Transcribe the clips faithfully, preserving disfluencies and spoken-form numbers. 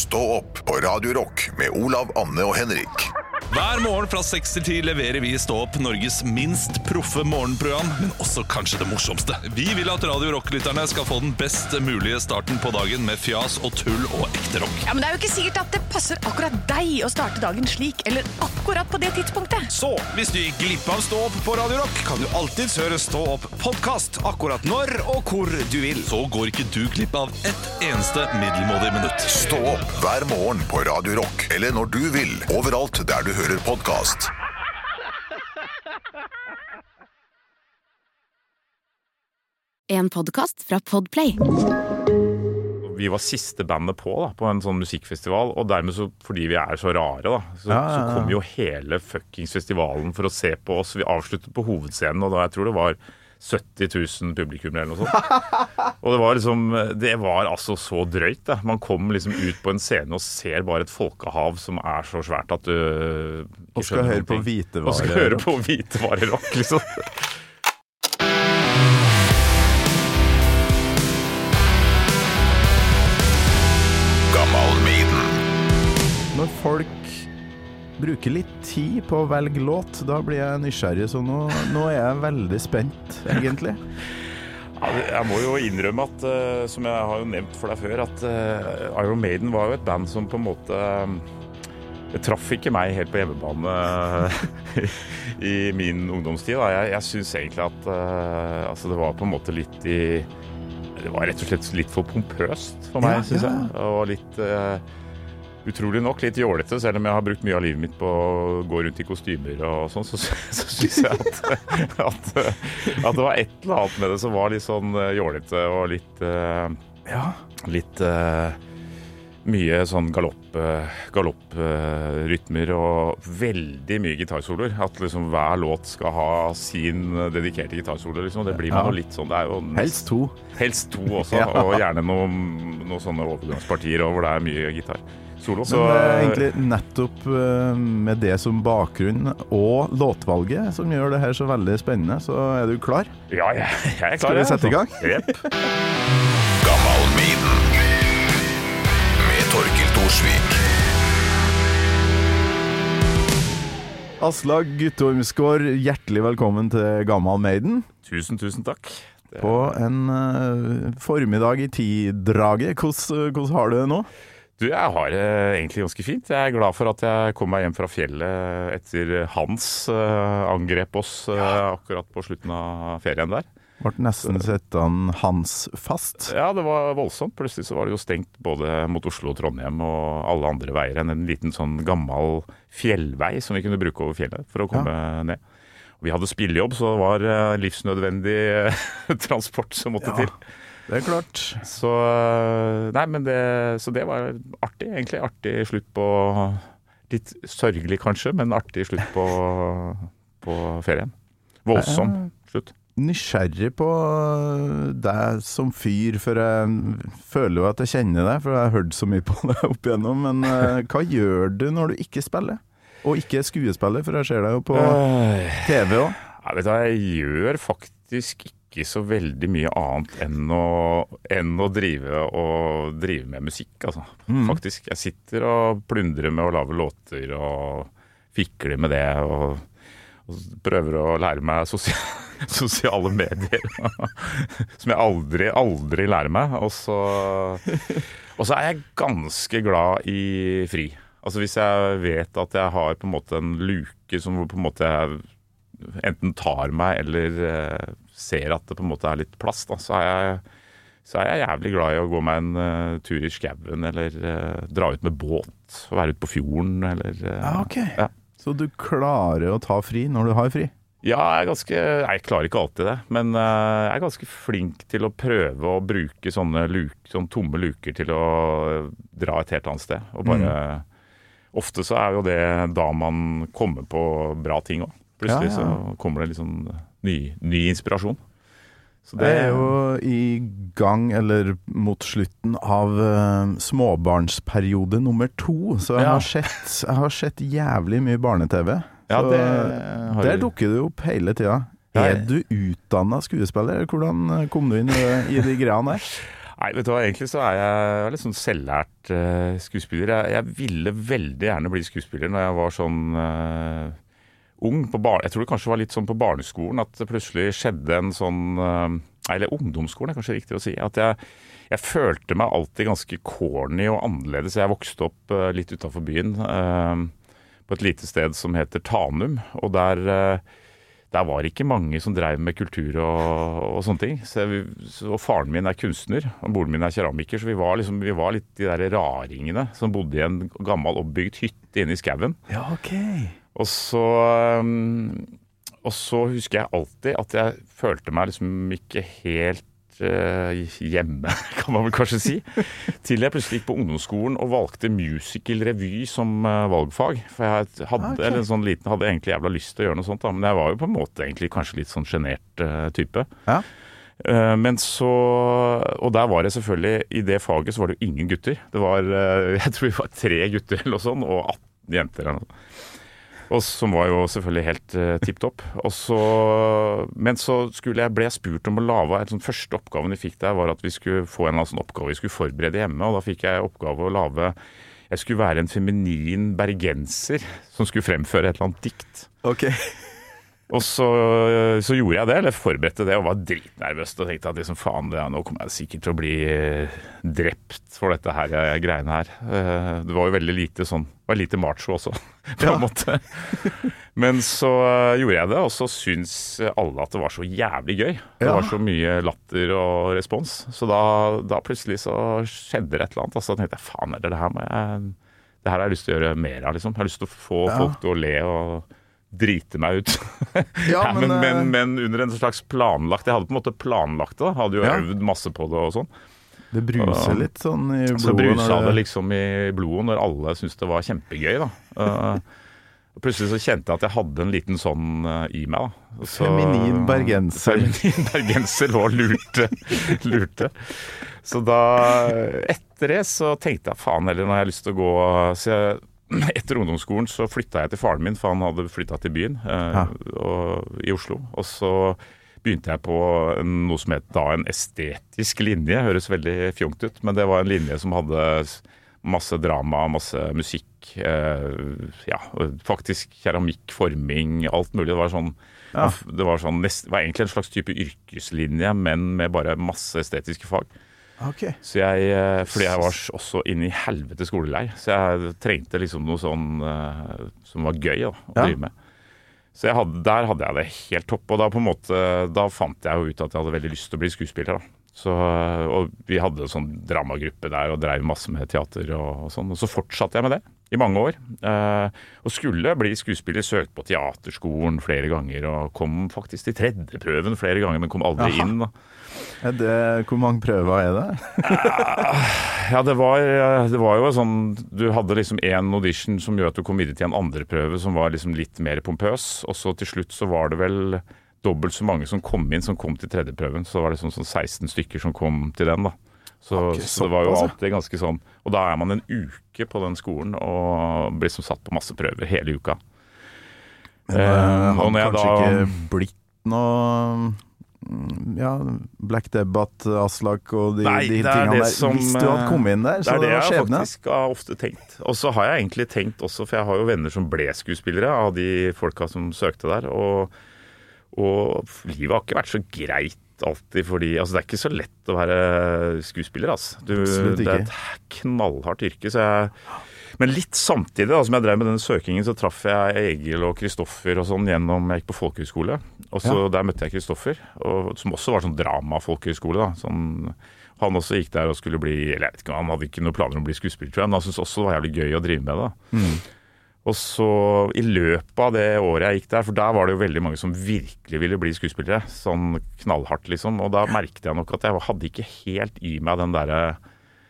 Stå opp på Radio Rock med Olav, Anne og Henrik. Hver morgen fra seks til ti leverer vi i Stå opp Norges minst proffe morgenprogram, men også kanskje det morsomste. Vi vil at Radio Rock-lytterne skal få den best mulige starten på dagen med fjas og tull og ekte rock. Ja, men det er jo ikke sikkert at det passer akkurat deg å starte dagen slik, eller akkurat på det tidspunktet. Så, hvis du gikk glipp av Stå opp på Radio Rock, kan du alltid høre Stå opp podcast akkurat når og hvor du vil. Så går ikke du glipp av ett eneste middelmådig minutt. Stå opp hver morgen på Radio Rock, eller når du vil, overalt der du hører podcast. En podcast fra Podplay. Vi var siste bandet på da, på en sånn musikkfestival, og dermed så, fordi vi er så rare da, så, ja, ja, ja. så kom jo hele fuckings festivalen for å se på oss. Vi avsluttet på hovedscenen, og da jeg tror det var sytti tusen publikum eller noe sånt. Og det var liksom, det var altså så drøyt da. Man kom liksom ut på en scene og ser bare et folkehav som er så svært at du Og skal høre på hvitevare. Og skal høre på hvitevare rock, liksom. Gammal Maiden. Når folk bruker litt tid på å velge låt, da blir jeg nysgjerrig, så nå, nå er jeg veldig spent, egentlig. Ja, jeg må jo innrømme at, uh, som jeg har jo nevnt for deg før, at uh, Iron Maiden var jo et band som på en måte um, det traff ikke meg helt på hjemmebane uh, i min ungdomstid. Da. Jeg, jeg synes egentlig at uh, altså det var på en måte litt i det var rett og slett litt for pompøst for meg, ja, synes jeg. Ja. Og litt uh, utrolig nok litt jålete, selv om jeg har brukt mye av livet mitt på å gå rundt i kostymer og sånn, så, så synes jeg at, at, at det var et eller annet med det som var litt sånn jålete og litt, uh, ja. litt uh, mye sånn galopp, galopp uh, rytmer og veldig mye gitarsoloer. At liksom hver låt skal ha sin dedikerte gitarsolo, liksom. Det blir man jo ja. litt sånn. Det er jo nest, helst to. Helst to også, ja. Og gjerne noen, noen sånne overgangspartier hvor det er mye gitar. Solo. Men det er egentlig nettopp med det som bakgrunn og låtvalget som gjør det her så veldig spennende. Så er du klar? Ja, jeg, jeg er klar. Skal vi sette i gang? Yep. Gammal Maiden med Torkild Thorsvik. Aslak Guttormsgaard, hjertelig velkommen til Gammal Maiden. Tusen, tusen takk. Det... På en uh, formiddag i tidraget. Hvordan, hvordan har du det nå? Du, jeg har det egentlig ganske fint. Jeg er glad for at jeg kom meg hjem fra fjellet etter Hans uh, angrep oss uh, akkurat på slutten av ferien der. Ble nesten sett han Hans fast. Ja, det var voldsomt. Plutselig så var det jo stengt både mot Oslo og Trondheim og alle andre veier enn en liten sånn gammel fjellvei som vi kunne bruke over fjellet for å komme ja. ned. Og vi hadde spillejobb, så det var uh, livsnødvendig transport som måtte ja. til. Det er klart. Så, nei, men det, så det var artig, egentlig. Artig slutt på, litt sørgelig kanskje, men artig slutt på, på ferien. Voldsom slutt. Nysgjerrig på deg som fyr, for jeg føler jo at jeg kjenner deg, for jeg har hørt så mye på deg opp igjennom, men hva gjør du når du ikke spiller? Og ikke skuespiller, for jeg ser deg jo på T V også. Jeg vet hva, jeg gjør faktisk ikke. ikke så veldig mye annet enn å, enn å drive, og drive med musikk, altså. Mm. Faktisk. Jeg sitter og plundrer med å lage låter og fikler med det, og, og prøver å lære meg sosiale, sosiale medier, som jeg aldri, aldri lærer meg. Og så, og så er jeg ganske glad i fri. Altså hvis jeg vet at jeg har på en måte en luke som på en måte jeg enten tar meg eller uh, ser at det på en måte er litt plass, da, så er jeg, så er jeg jævlig glad i å gå meg en uh, tur i skauen, eller uh, dra ut med båt, og være ute på fjorden, eller... Uh, ja, ok. Ja. Så du klarer å ta fri når du har fri? Ja, jeg er ganske... Jeg klarer ikke alltid det, men uh, jeg er ganske flink til å prøve å bruke sånne, luke, sånne tomme luker til å dra et helt annet sted, og bare... Mm. Ofte så er jo det da man kommer på bra ting også. Plutselig ja, ja. så kommer det litt sånn ny, ny inspirasjon. Så det jeg er jo i gang, eller mot slutten av uh, småbarnsperiode nummer to, så jeg, ja. har sett, jeg har sett jævlig mye barne-tv. Ja, så det har der dukker du opp hele tida. Er du utdannet skuespiller? Hvordan kom du inn i, i de greiene der? Nei, vet du hva, egentlig så er jeg litt sånn selvlært uh, skuespiller. Jeg, jeg ville veldig gjerne bli skuespiller når jeg var sånn uh, ung. På bar- jeg tror det kanskje var litt sånn på barneskolen at det plutselig skjedde en sånn uh, eller ungdomsskolen er kanskje riktig å si. At jeg, jeg følte meg alltid ganske corny og annerledes. Jeg vokste opp uh, litt utenfor byen uh, på et lite sted som heter Tanum, og der... Uh, Der var ikke mange som drev med kultur og, og sånne ting. Så jeg, så faren min er kunstner, og moren min er keramiker, så vi var, liksom, vi var litt de der raringene som bodde i en gammel oppbygd hytte inne i skauen. Ja, ok. Og så, um, og så husker jeg alltid at jeg følte meg liksom ikke helt uh, hjemme, kan man vel kanskje si. Til jeg plutselig gikk på ungdomsskolen og valgte musical-revy som uh, valgfag. For jeg hadde, okay. eller en sånn liten, hadde egentlig jævla lyst til å gjøre noe sånt, da. Men jeg var jo på en måte egentlig kanskje litt sånn genert uh, type. Ja. Uh, men så, og der var det selvfølgelig, i det faget så var det jo ingen gutter. Det var, uh, jeg tror vi var tre gutter eller sånn, og atten jenter eller noe. Og som var jo selvfølgelig helt uh, tipptopp. Og så, men så skulle jeg, ble jeg spurt om å lage en sånn første oppgaven vi fikk der, var at vi skulle få en eller annen sånn oppgave vi skulle forberede hjemme, og da fikk jeg oppgave å lage, jeg skulle være en feminin bergenser som skulle fremføre et eller annet dikt. Ok. Og så, så gjorde jeg det, eller forberedte det, og var dritnervøs og tenkte at liksom, faen, det, nå kommer jeg sikkert til å bli drept for dette her greiene her. Det var jo veldig lite sånn, det var lite macho også, på en måte. Men så gjorde jeg det, og så syns alle at det var så jævlig gøy. Det var så mye latter og respons. Så da, da plutselig så skjedde det et eller annet, og så tenkte jeg, faen, er det det her må jeg, det her har jeg lyst til å gjøre mer av, liksom. Jeg har lyst til å få ja. folk til å le og drite meg ut. Ja, men, men, men, men under en slags planlagt, jeg hadde på en måte planlagt det, hadde jo ja. øvd masse på det og sånn. Det bruser og, litt sånn i blodet. Så brusa det liksom i blodet når alle syntes det var kjempegøy da. Uh, og plutselig så kjente jeg at jeg hadde en liten sånn uh, i meg da. Så, feminin bergenser. Feminin bergenser lå lurte. lurte. Så da, etter det så tenkte jeg, faen heller, når jeg har lyst til å gå, så jeg etter ungdomsskolen så flyttet jeg til faren min, for han hadde flyttet til byen eh, ja. og, i Oslo. Og så begynte jeg på en, noe som het da en estetisk linje. Høres veldig fjongt ut, men det var en linje som hadde masse drama, masse musikk, eh, ja, faktisk keramikk, forming, alt mulig. Det var sånn, ja. det var sånn det var egentlig en slags type yrkeslinje, men med bare masse estetiske fag. Okay. Så jeg, fordi jeg var også inne i helvete skolelei, så jeg trengte liksom noe sånn uh, som var gøy da, å ja. drive med. Så jeg hadde, der hadde jeg det helt topp, og da på en måte, da fant jeg jo ut at jeg hadde veldig lyst til å bli skuespiller da. Så, og vi hadde en sånn dramagruppe der og drev masse med teater og, og sånn, og så fortsatte jeg med det i mange år. Uh, og skulle bli skuespiller, søkte på teaterskolen flere ganger, og kom faktisk til tredje prøven flere ganger, men kom aldri Aha. inn da. Er det, hvor mange prøver er det? Ja, det var, det var jo sånn, du hadde liksom en audition som gjør at du kom videre til en andre prøve som var liksom litt mer pompøs, og så til slutt så var det vel dobbelt så mange som kom inn som kom til tredje prøven, så var det sånn, sånn seksten stykker som kom til den da. Så, okay, så det var jo alltid ganske sånn, og da er man en uke på den skolen og blir som satt på masse prøver hele uka. Men uh, han kanskje da, ikke blitt noe... Ja, Black Debbath, Aslak og de, nei, de tingene der. Som, hvis du hadde kommet inn der, så det, det var skjebne. Det er det jeg faktisk har ofte tenkt. Og så har jeg egentlig tenkt også, for jeg har jo venner som ble skuespillere av de folka som søkte der, og, og livet har ikke vært så greit alltid, fordi altså, det er ikke så lett å være skuespiller, altså. Du, det er et knallhardt yrke, så jeg... Men litt samtidig da, som jeg drev med denne søkingen, så traff jeg Egil og Kristoffer og sånn gjennom, jeg gikk på folkehøyskole, og så ja. der møtte jeg Kristoffer, og, som også var sånn drama-folkehøyskole da, sånn, han også gikk der og skulle bli, eller jeg vet ikke, han hadde ikke noen planer om å bli skuespiller, tror jeg, men han syntes også det var jævlig gøy å drive med det. Mm. Og så i løpet av det året jeg gikk der, for der var det jo veldig mange som virkelig ville bli skuespillere, sånn knallhardt liksom, og da merket jeg nok at jeg hadde ikke helt i meg den der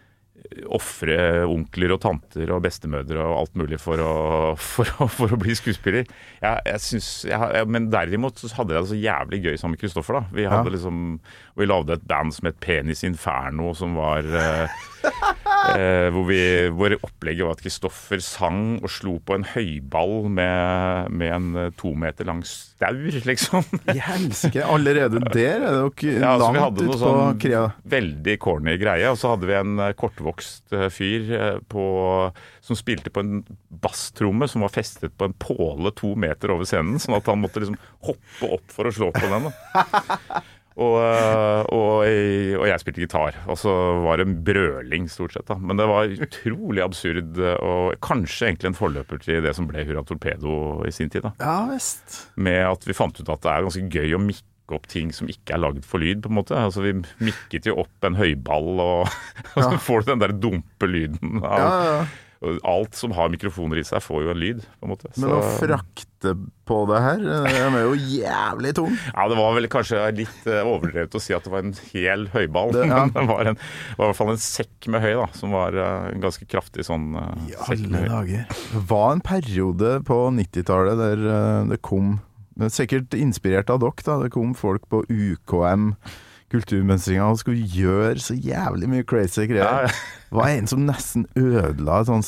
offre onkler og tanter og bestemødre og alt mulig for å, for å, for å bli skuespiller. Jeg, jeg synes, jeg, jeg, men derimot så hadde jeg det så jævlig gøy sammen med Kristoffer da. Vi hadde ja. liksom, vi lagde et band som het Penis Inferno, som var eh, eh, hvor, vi, hvor opplegget var at Kristoffer sang og slo på en høyball med, med en to meter lang staur, liksom. I helsike, allerede der er det jo ja, altså, langt ut på sånn krea. Veldig corny greie, og så hadde vi en kortvokst fyr på, som spilte på en basstromme som var festet på en påle to meter over scenen, sånn at han måtte liksom hoppe opp for å slå på den. Og, og, jeg, og jeg spilte gitar, og så var det en brøling stort sett da. Men det var utrolig absurd, og kanskje egentlig en forløper til det som ble Hurra Torpedo i sin tid da. Ja, vest. Med at vi fant ut at det er ganske gøy å mikke opp ting som ikke er laget for lyd på en måte. Altså vi mikket jo opp en høyball, og, og så får du den der dumpe lyden av, ja, ja. Alt som har mikrofoner i seg får jo en lyd på en måte. Men å frakte på det her, det er jo jævlig tung. Ja, det var vel kanskje litt overdrevet å si at det var en hel høyball, det, ja. men det var, en, var i hvert fall en sekk med høy da, som var en ganske kraftig sånn uh, I alle dager. Det var en periode på nittitallet der uh, det kom, sikkert inspirert av dere da, det kom folk på U K M kulturmønstringa og skulle gjøre så jævlig mye crazy greier. Ja, ja. Det var en som nesten ødela et sånn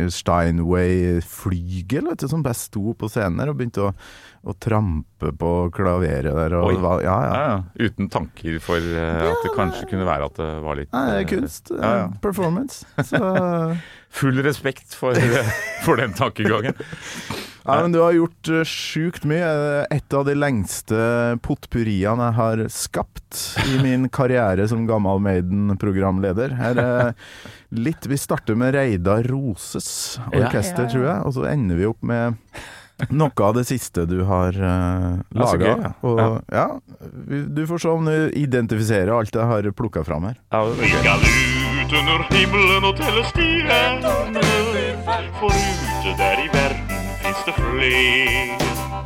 Steinway-flygel, vet du, som bare sto på scenen der og begynte å, å trampe på klaveret der. Og det var, ja, ja. Ja, ja. Uten tanker for uh, ja, at det kanskje det, kunne være at det var litt... Nei, det er kunst. Ja, ja. Performance. Så... Full respekt for, for den tankegangen. Ja, men du har gjort uh, sjukt mye. Et av de lengste potpurriene jeg har skapt i min karriere som Gammal Maiden-programleder. Her er litt, vi starter med Reidar Roses orkester, ja, ja, ja. Tror jeg, og så ender vi opp med noe av det siste du har uh, laget. Ja, og, ja. Ja, du får se om du identifiserer alt jeg har plukket fram her. Ja, det er gøy. Ut under himmelen og telle stjernene, for ute der i verden finnes det fler.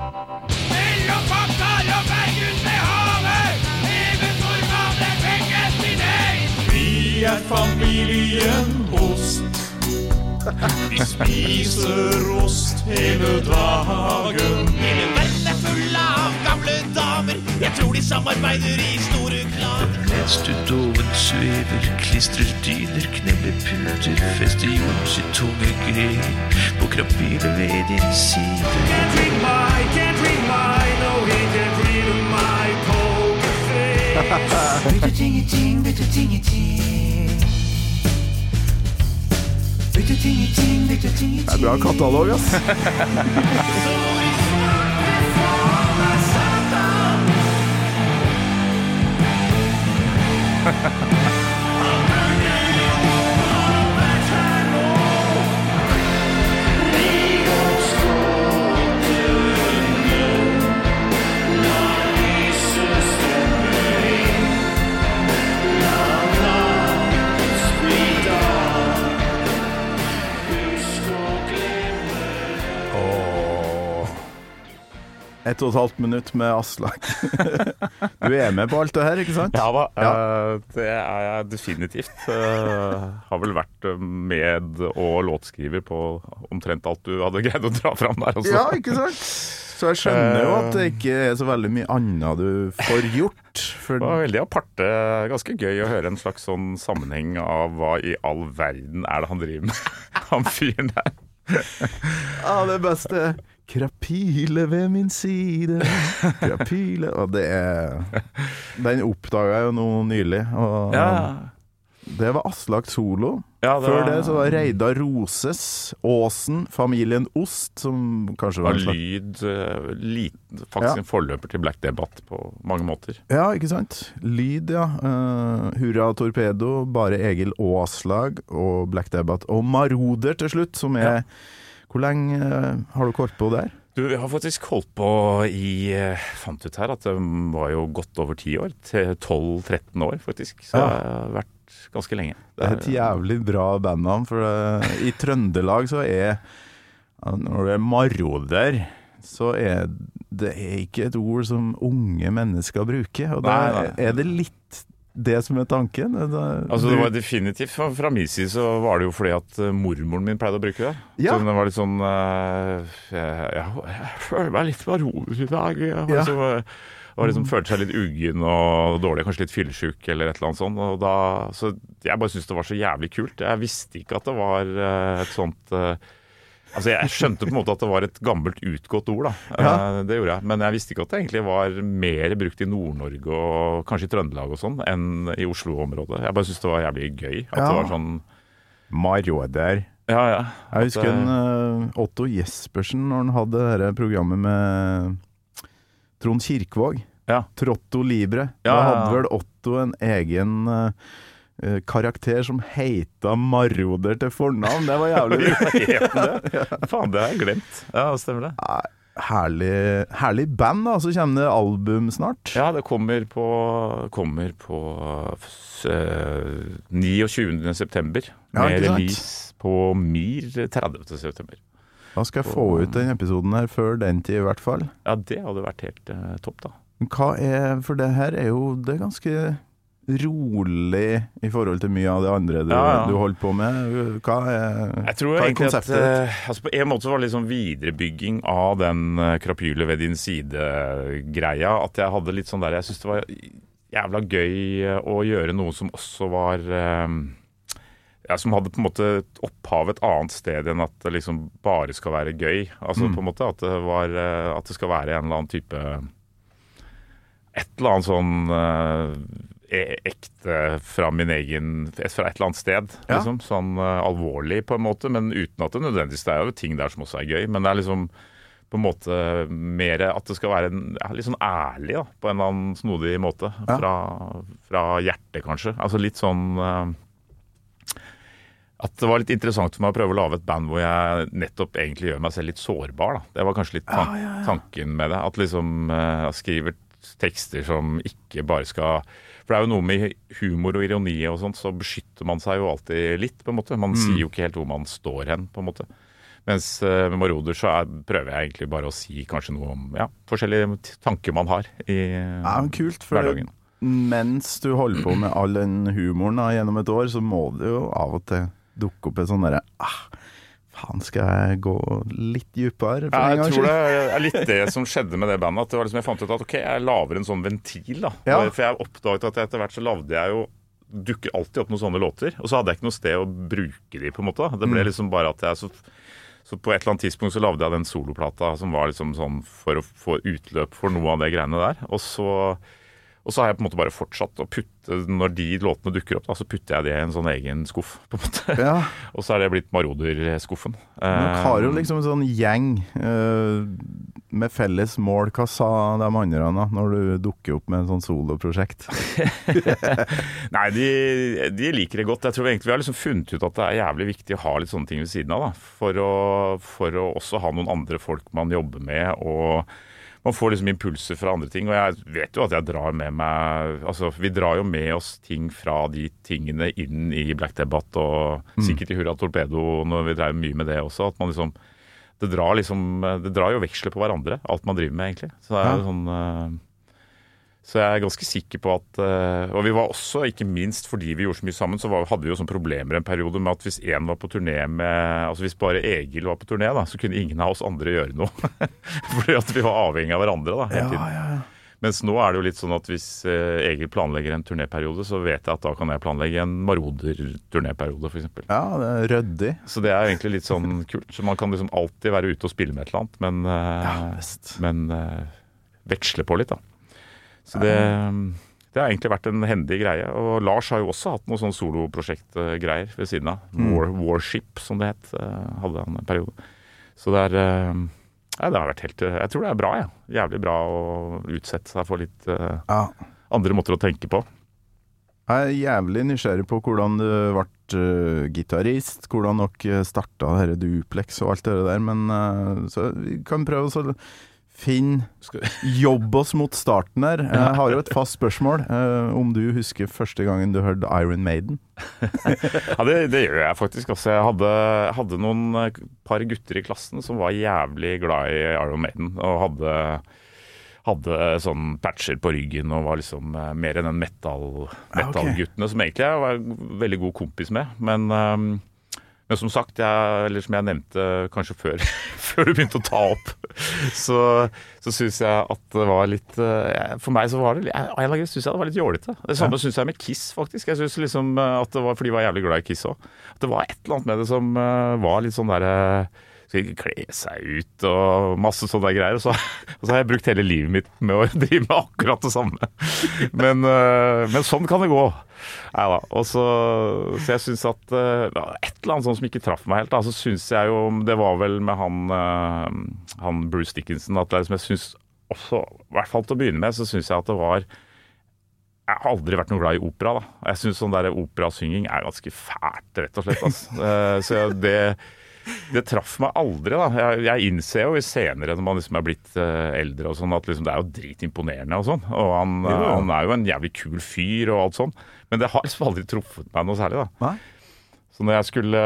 Til og faktar og bergus med havet, even normale penges din eid. Vi er familien Ost, vi spiser ost hele dagen. Hele verden er full av gamle damer, jeg tror de samarbeider i store klaner. Mens du doven svever, klistrer dyner, knemmer puter, fester jord sitt tunge grep på krabbilet ved din side. Can't read my, can't read my, no he can't read my poker face. Bytte ting-ting, bytte ting-ting. Bytte ting-ting, bytte ting-ting. Det er bra katalog, ass. Et og et halvt minutt med Aslak. Du er med på alt det her, ikke sant? Ja da, ja. Uh, det er jeg definitivt. Uh, har vel vært med og låtskriver på omtrent alt du hadde greid å dra fram der også. Ja, ikke sant? Så jeg skjønner jo at det ikke er så veldig mye annet du får gjort. For... Det var veldig aparte, ganske gøy å høre en slags sånn sammenheng av hva i all verden er det han driver med, han fyren der. Ja, det beste Krapile ved min side, Krapile, og det er, den oppdaget jeg jo nå nylig, og ja. Det var Aslak Solo. Ja, det Før var... det så var Reidar Roses, Åsen, familien Ost, som kanskje var... var lyd, liten, faktisk ja. En forløper til Black Debate på mange måter. Ja, ikke sant? Lyd, ja. Uh, Hurra Torpedo, bare Egil og Aslag, og Black Debate, og Maroder til slutt, som er... Ja. Hvor lenge uh, har du kort på der? Du, vi har faktisk holdt på i, uh, fant ut her at det var jo godt over ti år, til tolv tretten år faktisk, så ja. Det har vært ganske lenge. Det er et jævlig bra bandnavn, for uh, i Trøndelag så er, uh, når det er maroder, så er det er ikke et ord som unge mennesker bruker, og da er det litt det som er tanken? Da, altså det var definitivt, fra, fra min side så var det jo fordi at uh, mormoren min pleide å bruke det. Ja. Så det var litt sånn, uh, jeg, jeg, jeg føler meg litt maroder i dag. Jeg var Ja. liksom, uh, var liksom, følte seg litt uggen og dårlig, kanskje litt fyllesyk eller et eller annet sånt. Og da, så jeg bare syntes det var så jævlig kult. Jeg visste ikke at det var uh, et sånt... Uh, Altså Jeg skjønte på en måte at det var et gammelt utgått ord, da. Ja. Uh, det gjorde jeg. Men jeg visste ikke at det egentlig var mer brukt i Nord-Norge og kanskje i Trøndelag og sånn, enn i Oslo-området. Jeg bare syntes det var jævlig gøy. At Ja. det var sånn Maroder. Ja, ja. Jeg husker At, en, uh, Otto Jespersen når han hadde dette programmet med Trond Kirkvåg. Ja. Trotto Libre. Ja, Da ja, ja. hadde vel Otto en egen uh, uh, karakter som heita Maroder til fornavn. Det var jævlig Vet du det? Faen, det har jeg glemt. Ja, stemmer det. Nei, herlig, herlig band, da. Så kommer det album snart. Ja, det kommer på, kommer på uh, niogtyvende september. Ja, med ikke sant? release på Mir tredivte september. Da skal jeg få ut den episoden her før den tid, i hvert fall. Ja, det hadde vært helt uh, topp, da. Men hva er, for det her er jo det er ganske rolig i forhold til mye av det andre du, Ja, ja. du holder på med. Hva er, Jeg tror hva er egentlig at konseptet? eh, altså På en måte så var det liksom viderebygging av den uh, krapyle ved din side-greia. At jeg hadde litt sånn der Jeg synes det var jævla gøy eh, å gjøre noe som også var eh, ja, som hadde på en måte et opphav et annet sted enn at det liksom bare skal være gøy. Altså Mm. på en måte at det, var, eh, at det skal være en eller annen type Et eller annet sånn eh, e- ekte fra min egen fra et eller annet sted. Ja. Liksom. Sånn eh, alvorlig på en måte, men uten at det nødvendigvis det er jo ting der som også er gøy. Men det er liksom på en måte mer at det skal være en, ja, litt sånn ærlig da, på en eller annen snodig måte. Ja. Fra, fra hjertet, kanskje. Altså litt sånn eh, At det var litt interessant for meg å prøve å lage et band hvor jeg nettopp egentlig gjør meg selv litt sårbar. Da. Det var kanskje litt tan tanken med det. At liksom eh, jeg skriver tekster som ikke bare skal For det er jo noe med humor og ironi og sånt, så beskytter man seg jo alltid litt, på en måte. Man sier jo ikke helt hvor man står hen, på en måte. Mens uh, med Maroder så er, prøver jeg egentlig bare å si kanskje noe om ja, forskjellige t- tanker man har i Ja, men kult, for hverdagen. mens du holder på med all den humoren da, gjennom et år, så må det jo av og til dukke opp et sånn derre ah, faen, skal jeg gå litt dypere? For Ja, en jeg gangs tror skyld? det er litt det som skjedde med det bandet. At det var liksom jeg fant ut at ok, jeg lager en sånn ventil. da. Ja. For jeg oppdaget at etter hvert så lagde jeg jo dukker alltid opp noen sånne låter. Og så hadde jeg ikke noe sted å bruke de, på en måte. Det ble liksom bare at jeg så, så på et eller annet tidspunkt så lagde jeg den soloplata som var liksom sånn for å få utløp for noe av det greiene der. Og så, og så har jeg på en måte bare fortsatt å putte, når de låtene dukker opp, da, så putter jeg det i en sånn egen skuff, på en måte. Ja, Og så er det blitt Maroder-skuffen. dere har jo liksom en sånn gjeng eh, med felles mål. Hva sa de andre da, når du dukker opp med en sånn soloprosjekt? Nei, de, de liker det godt. Jeg tror egentlig vi har liksom funnet ut at det er jævlig viktig å ha litt sånne ting ved siden av, da. For å, for å også ha noen andre folk man jobber med, og man får liksom impulser fra andre ting. Og jeg vet jo at jeg drar med meg Altså, vi drar jo med oss ting fra de tingene inn i Black Debate, og sikkert i Hurra Torpedo når vi dreier mye med det også. At man liksom Det drar liksom Det drar jo veksler på hverandre, alt man driver med, egentlig. Så det er jo sånn eh, Så jeg er ganske sikker på at uh, Og vi var også, ikke minst fordi vi gjorde så mye sammen, så var, hadde vi jo sånne problemer en periode med at hvis en var på turné med Altså hvis bare Egil var på turné, da, så kunne ingen av oss andre gjøre noe. Fordi at vi var avhengig av hverandre da, hele tiden. ja, ja. Mens nå er det jo litt sånn at hvis uh, Egil planlegger en turnéperiode, så vet jeg at da kan jeg planlegge en Maroder-turnéperiode, for eksempel. Ja, det er ryddig. Så det er egentlig litt sånn kult. Så man kan liksom alltid være ute og spille med et eller annet, men, uh, Ja, visst. men uh, veksle på litt, da. Så det, det har egentlig vært en hendig greie. Og Lars har jo også hatt noen sånn soloprosjektgreier ved siden av. War, Warship, som det het, hadde han en periode. Så det er ja, det har vært helt Jeg tror det er bra, ja. Jævlig bra å utsette seg for litt uh, Ja. andre måter å tenke på. Jeg er jævlig nysgjerrig på hvordan du ble uh, gitarist, hvordan dere starta dette Duplex og alt det der, men uh, så vi kan prøve å så finne jobb oss mot starten her. Jeg har jo et fast spørsmål, uh, om du husker første gangen du hørte Iron Maiden? Ja, det, det gjør jeg faktisk. Altså, jeg hadde, hadde noen par gutter i klassen som var jævlig glad i Iron Maiden, og hadde hadde sånn patcher på ryggen og var liksom uh, mer enn en metal, metal-guttene, okay. Som egentlig jeg var veldig god kompis med. Men, um, men som sagt, jeg, eller som jeg nevnte kanskje før, før du begynte å ta opp, så, så synes jeg at det var litt, uh, for meg så var det, jeg, jeg synes jeg det var litt jålete. Det samme ja. Synes jeg med Kiss faktisk. Jeg synes liksom at det var, fordi jeg var jævlig glad i Kiss også, at det var et eller annet med det som uh, var litt sånn der... Uh, skal ikke kle seg ut og masse sånne greier. Og så, og så har jeg brukt hele livet mitt med å drive med akkurat det samme. Men, uh, men sånn kan det gå. Neida. Og så, så jeg synes at uh, et eller annet sånt som ikke traff meg helt, da, så synes jeg jo, det var vel med han, uh, han Bruce Dickinson, at det, som jeg synes også, i hvert fall til å begynne med, så synes jeg at det var, jeg har aldri vært noe glad i opera da. Jeg synes sånn der operasynging er ganske fælt, rett og slett. Altså. Uh, så det Det traff meg aldri da. Jeg, jeg innser jo i senere når man liksom er blitt uh, eldre og sånn, at liksom det er jo dritimponerende og sånn. Og han, uh, han er jo en jævlig kul fyr og alt sånn. Men det har liksom aldri truffet meg noe særlig da. Nei? Så når jeg skulle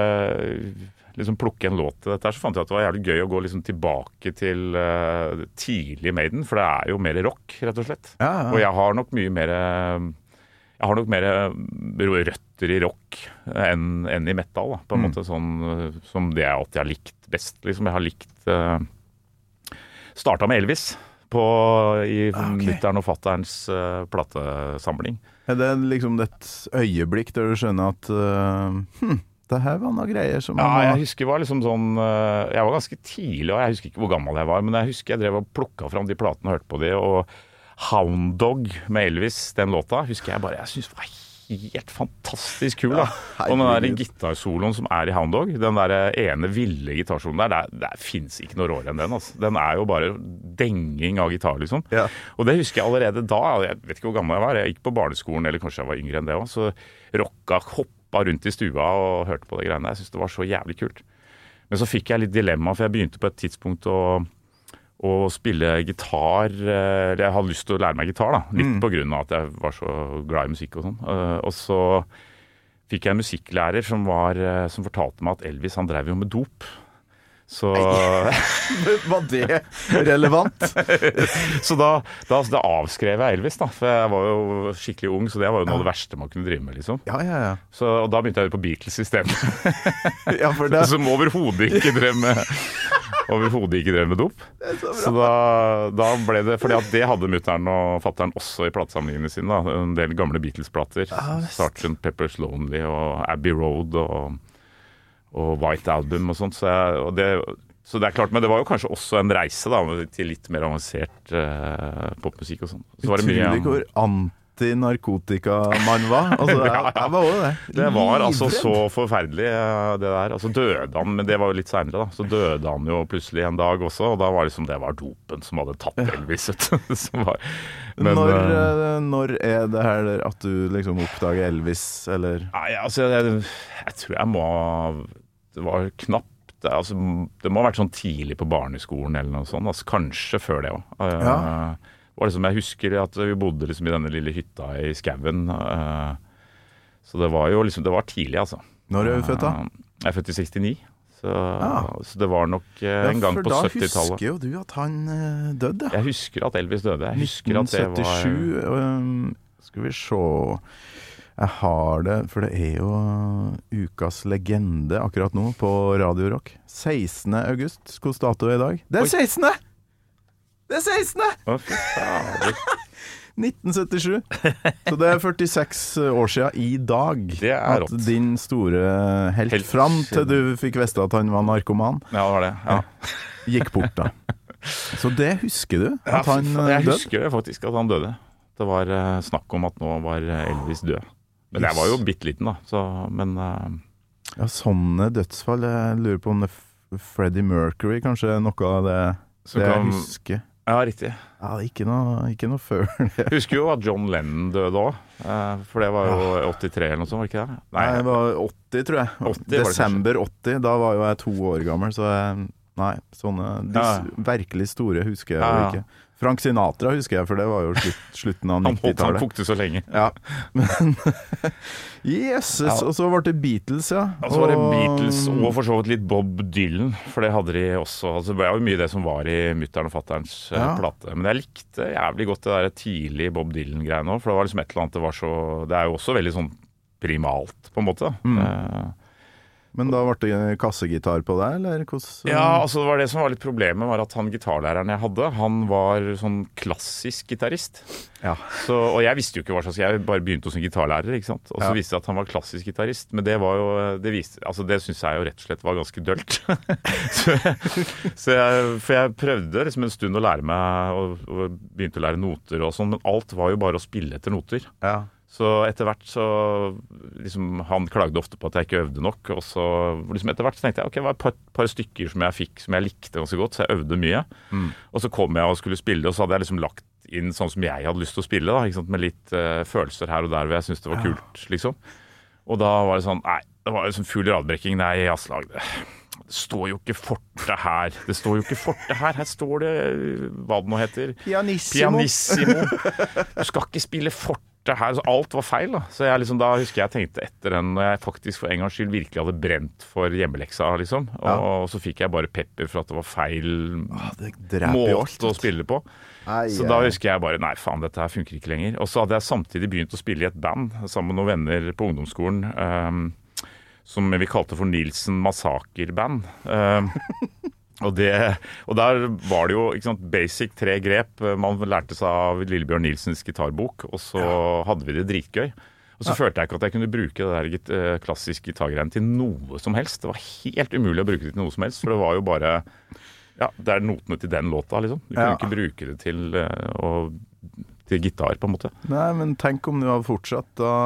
uh, liksom plukke en låt til dette, så fant jeg at det var jævlig gøy å gå liksom tilbake til uh, tidlig Maiden, for det er jo mer rock, rett og slett. Ja, ja. Og jeg har nok mye mer... Uh, Jeg har nok mer røtter i rock enn, enn i metal, da, på en mm. måte sånn som det jeg alltid har likt best. Liksom jeg har likt uh, startet med Elvis på, i okay. Mutteren og fatterens uh, platesamling. Er det liksom et øyeblikk der du skjønner at uh, hm, det her var noe greier som... Ja, jeg husker var liksom sånn, uh, jeg var ganske tidlig, og jeg husker ikke hvor gammel jeg var, men jeg husker jeg drev og plukket fram de platene og hørte på de, og Hound Dog med Elvis, den låta, husker jeg bare, jeg synes var helt fantastisk kul da. Ja, og den der gitarsoloen som er i Hound Dog, den der ene ville gitarsoloen der, der, der finnes ikke noe råere enn den. Altså. Den er jo bare denging av gitar, liksom. Ja. Og det husker jeg allerede da, jeg vet ikke hvor gammel jeg var, jeg gikk på barneskolen, eller kanskje jeg var yngre enn det også, så rocka, hoppa rundt i stua og hørte på det greiene. Jeg synes det var så jævlig kult. Men så fikk jeg litt dilemma, for jeg begynte på et tidspunkt å og spille gitar, eller jeg hadde lyst til å lære meg gitar da, litt mm. på grunn av at jeg var så glad i musikk og sånn. Og så fikk jeg en musikklærer som, var, som fortalte meg at Elvis, han drev jo med dop. Så var det relevant? Så da, da, da avskrev jeg Elvis da, for jeg var jo skikkelig ung, så det var jo noe av det verste man kunne drive med liksom. Ja, ja, ja. Så, og da begynte jeg på Beatles i stedet. Ja, for det. Som overhodet ikke drev med overhodet ikke drev med dop. Så, så da, da ble det, fordi at det hadde mutteren og fatteren også i platesamlingene sine da, en del gamle Beatles-plater, ah, sergeant Pepper's Lonely og Abbey Road og og White Album og sånt, så, jeg, og det, så det er klart, men det var jo kanskje også en reise da, til litt mer avansert uh, popmusikk og sånt. Så var det mye... Utrolig hvor anti-narkotika man var, altså jeg, jeg var også det. Det var altså så forferdelig det der, altså døde han, men det var jo litt senere da, så døde han jo plutselig en dag også, og da var liksom, det var dopen som hadde tatt Elvis ut. var, men, når, uh, når er det her at du liksom oppdager Elvis, eller? Nei, altså, jeg, jeg tror jeg må, det var knapt, det, altså, det må ha vært sånn tidlig på barneskolen eller noe sånt, altså kanskje før det også. Uh, ja. Var liksom, jeg husker at vi bodde liksom i denne lille hytta i skauen, uh, så det var jo liksom, det var tidlig altså. Når er du født da? Uh, jeg er født i sekstini, så, ah. så det var nok uh, ja, en gang på syttitallet. For da husker jo du at han uh, døde. Jeg husker at Elvis døde. Jeg husker nitten syttisju, at det var... Um, skal vi se... Jeg har det, for det er jo ukas legende akkurat nå på Radio Rock. sekstende august, hvilken dato er i dag? Det er sekstende! Det er sekstende! Å, fy fader. nitten syttisju. Så det er førtiseks år siden i dag det er at din store helt, helt fram til du fikk vite at han var narkoman. Ja, det var det. Ja. Gikk bort da. Så det husker du, at ja, han døde? Jeg død? husker faktisk at han døde. Det var uh, snakk om at nå var Elvis død. Men jeg var jo bitteliten da, så, men... Uh... Ja, sånne dødsfall, jeg lurer på om det er Freddie Mercury, kanskje noe av det, det jeg kan... husker. Ja, riktig. Ja, ikke noe, ikke noe før det. Jeg husker jo at John Lennon døde også, uh, for det var jo åttitre eller noe sånt, var ikke det? Nei, det var åtti, tror jeg. åtti, Desember åtti, da var jo jeg to år gammel, så jeg... Nei, sånne de ja. virkelig store husker jeg ja, ja. ikke. Frank Sinatra husker jeg, for det var jo slutt, slutten av Han holdt han nittitallet. kokte så lenge. Ja, men Jesus, Ja. og så var det Beatles, ja. Og så var det Beatles og for så vidt litt Bob Dylan, for det hadde de også. Altså, det var jo mye det som var i mutteren og fatterens eh, Ja. plate. Men jeg likte jævlig godt det der tidlig Bob Dylan-greiene også, for det var liksom et eller annet, det var så, det er jo også veldig sånn primalt, på en måte. Mm. Eh, Men da ble det kassegitar på deg, eller hvordan? Ja, altså det var det som var litt problemet, var at han gitarlæreren jeg hadde, han var sånn klassisk gitarist. Ja. Så, og jeg visste jo ikke hva slags, jeg bare begynte hos en gitarlærer, ikke sant? Og så Ja. visste jeg at han var klassisk gitarist, men det var jo, det viste, altså det synes jeg jo rett og slett var ganske dølt. så så jeg, for jeg prøvde liksom en stund å lære meg, og, og begynte å lære noter og sånn, men alt var jo bare å spille etter noter. Ja. Så etter hvert så liksom, han klagde ofte på at jeg ikke øvde nok, og så liksom etter hvert så tenkte jeg ok, det var et par, par stykker som jeg fikk som jeg likte ganske godt, så jeg øvde mye. Mm. Og så kom jeg og skulle spille, og så hadde jeg liksom lagt inn sånn som jeg hadde lyst til å spille da, ikke sant? Med litt uh, følelser her og der hvor jeg syntes det var kult, liksom. Og da var det sånn, nei, det var liksom full radbrekking, nei, jazzlag, det, det står jo ikke forte her, det står jo ikke forte her, her står det, hva det nå heter, Pianissimo. Pianissimo. Du skal ikke spille forte her, så alt var feil da. Så jeg liksom, da husker jeg tenkte etter den, når jeg faktisk for en gangs skyld virkelig hadde brent for hjemmeleksa, liksom. Og, Ja. og så fikk jeg bare pepper for at det var feil Ah, det dreper jo alt. måte å spille på. Ai, Så ai. da husker jeg bare, nei faen, dette her funker ikke lenger. Og så hadde jeg samtidig begynt å spille i et band sammen med noen venner på ungdomsskolen, um, som vi kalte for Nilsen Massaker-band. Um, og, det, og der var det jo ikke sant, basic tre grep. Man lærte seg av Lillebjørn Nilsens gitarbok, og så hadde vi det dritgøy. Og så følte jeg ikke at jeg kunne bruke det der git- eh, klassiske gitargreiene til noe som helst. Det var helt umulig å bruke det til noe som helst, for det var jo bare, ja, det er notene til den låta, liksom. Du kunne Ja. ikke bruke det til, eh, å, til gitar, på en måte. Nei, men tenk om du hadde fortsatt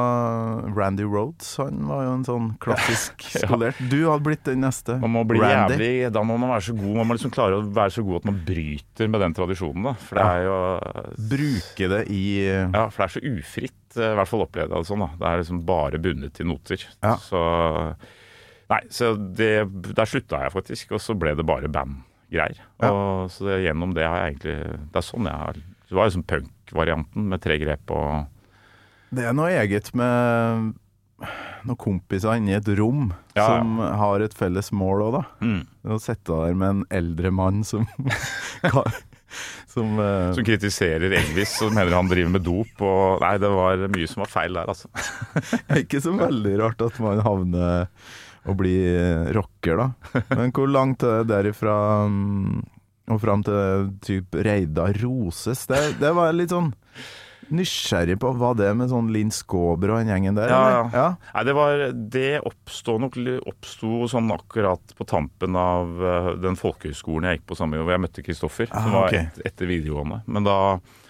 da Randy Rhoads, han var jo en sånn klassisk Ja. skolert. Du hadde blitt den neste. Man må bli Randy. jævlig, da må man være så god, man må liksom klare å være så god at man bryter med den tradisjonen, da. For det Ja. er jo, Bruke det i ja, for det er så ufritt, eh, i hvert fall opplevde jeg det sånn, da. Det er liksom bare bundet til noter. Ja. Så, nei, så det, der slutta jeg faktisk, og så ble det bare bandgreier. Ja. Og så det, gjennom det har jeg egentlig, det er sånn jeg har, det var liksom punk-varianten med tre grep og... Det er noe eget med noen kompiser inne i et rom Ja, ja. som har et felles mål også, da. Mm. Å sitte der med en eldre mann som kan- som, eh, Som kritiserer Elvis og mener han driver med dop, og nei, det var mye som var feil der, altså. Det er ikke så veldig rart at man havner og blir rocker, da. Men hvor langt er det derifra mm, og fram til typ Reidar Roses? Det, det var litt sånn nysgjerrig på hva det med sånn Linn Skåber og den gjengen der, Ja, eller? ja. Nei, det var, det oppstod nok, oppstod sånn akkurat på tampen av eh, den folkehøyskolen jeg gikk på sammen med, hvor jeg møtte Kristoffer, Ah, som var ok. et, etter videregående. Men da,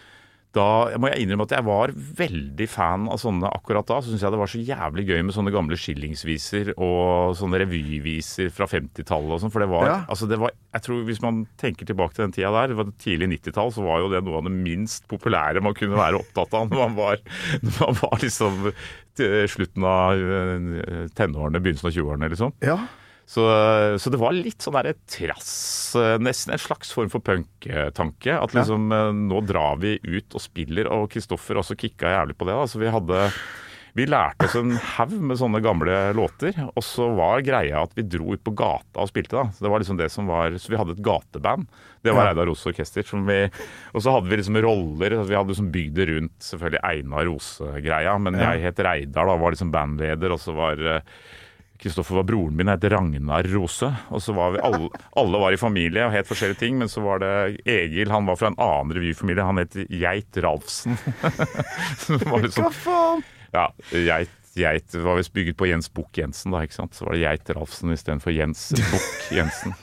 da må jeg innrømme at jeg var veldig fan av sånne akkurat da, så synes jeg det var så jævlig gøy med sånne gamle skillingsviser og sånne revyviser fra femtitallet og sånn, for det var, Ja. altså det var, jeg tror hvis man tenker tilbake til den tida der, det var tidlig nittitall, så var jo det noe av det minst populære man kunne være opptatt av når man var, når man var liksom til slutten av eh, tenårene, begynnelsen av tjueårene liksom. Ja. Så, så det var litt sånn der trass, nesten en slags form for punk-tanke, at liksom eh, nå drar vi ut og spiller, og Kristoffer også kicka jævlig på det da, så vi hadde, vi lærte oss en haug med sånne gamle låter, og så var greia at vi dro ut på gata og spilte da, så det var liksom det som var, så vi hadde et gateband, det var Ja. Reidar Rose Orkester, som vi, og så hadde vi liksom roller, så vi hadde liksom bygd det rundt selvfølgelig Einar Rose-greia, men Ja. jeg het Reidar da, var liksom bandleder, og så var eh, Kristoffer var broren min, het Ragnar Rose, og så var vi alle, alle var i familie og het forskjellige ting, men så var det Egil, han var fra en annen revyfamilie, han het Geit Ralfsen. Så det var liksom, Hva faen? ja, Geit, Geit var visst bygget på Jens Bukk Jensen da, ikke sant? Så var det Geit Ralfsen i stedet for Jens Bukk Jensen.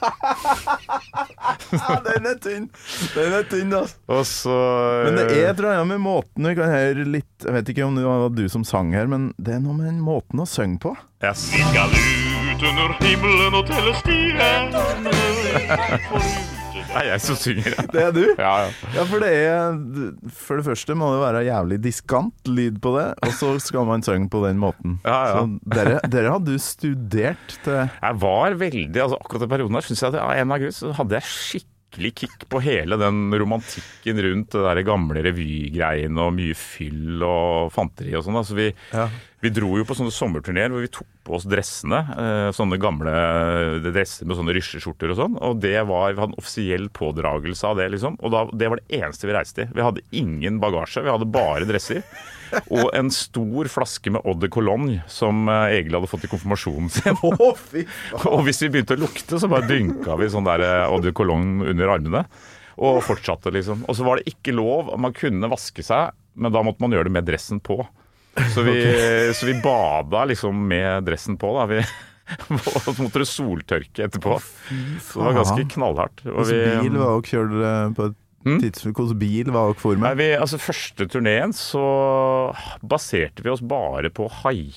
Ja, den er tynn. Den er tynn, altså. Og så... Men det er et eller annet med måten vi kan høre litt, jeg vet ikke om det var du som sang her, men det er noe med den måten å synge på. Yes. Vi skal ut under himmelen og telle stjernene. For ute Det er jeg som synger. Det er du? Ja, ja. Ja, for det er, for det første må det være jævlig diskant lyd på det, og så skal man synge på den måten. Ja, ja. Så dere, dere hadde du studert til... Jeg var veldig, altså akkurat i perioden der, synes jeg at av en av grunn så hadde jeg skikkelig kick på hele den romantikken rundt det der gamle revygreiene og mye fyll og fanteri og sånn. Altså vi, ja. vi dro jo på sånne sommerturnéer hvor vi tok på oss dressene, eh, sånne gamle dresser med sånne rysjeskjorter og sånn, og det var, vi hadde en offisiell pådragelse av det liksom, og da, det var det eneste vi reiste i. Vi hadde ingen bagasje, vi hadde bare dresser, og en stor flaske med Eau de Cologne som eh, Egil hadde fått i konfirmasjonen sin. Oh, fy. Og hvis vi begynte å lukte, så bare dynka vi sånn der Eau de Cologne under armene, og fortsatte liksom. Og så var det ikke lov, man kunne vaske seg, men da måtte man gjøre det med dressen på. Så vi, okay. så vi bada liksom med dressen på da. Vi, og så måtte det soltørke etterpå. Så det var ganske knallhardt. Hvordan bil var dere kjørt på et hmm? tidspunkt? Hvordan bil var dere for med? Nei, vi, altså første turneen så baserte vi oss bare på haik.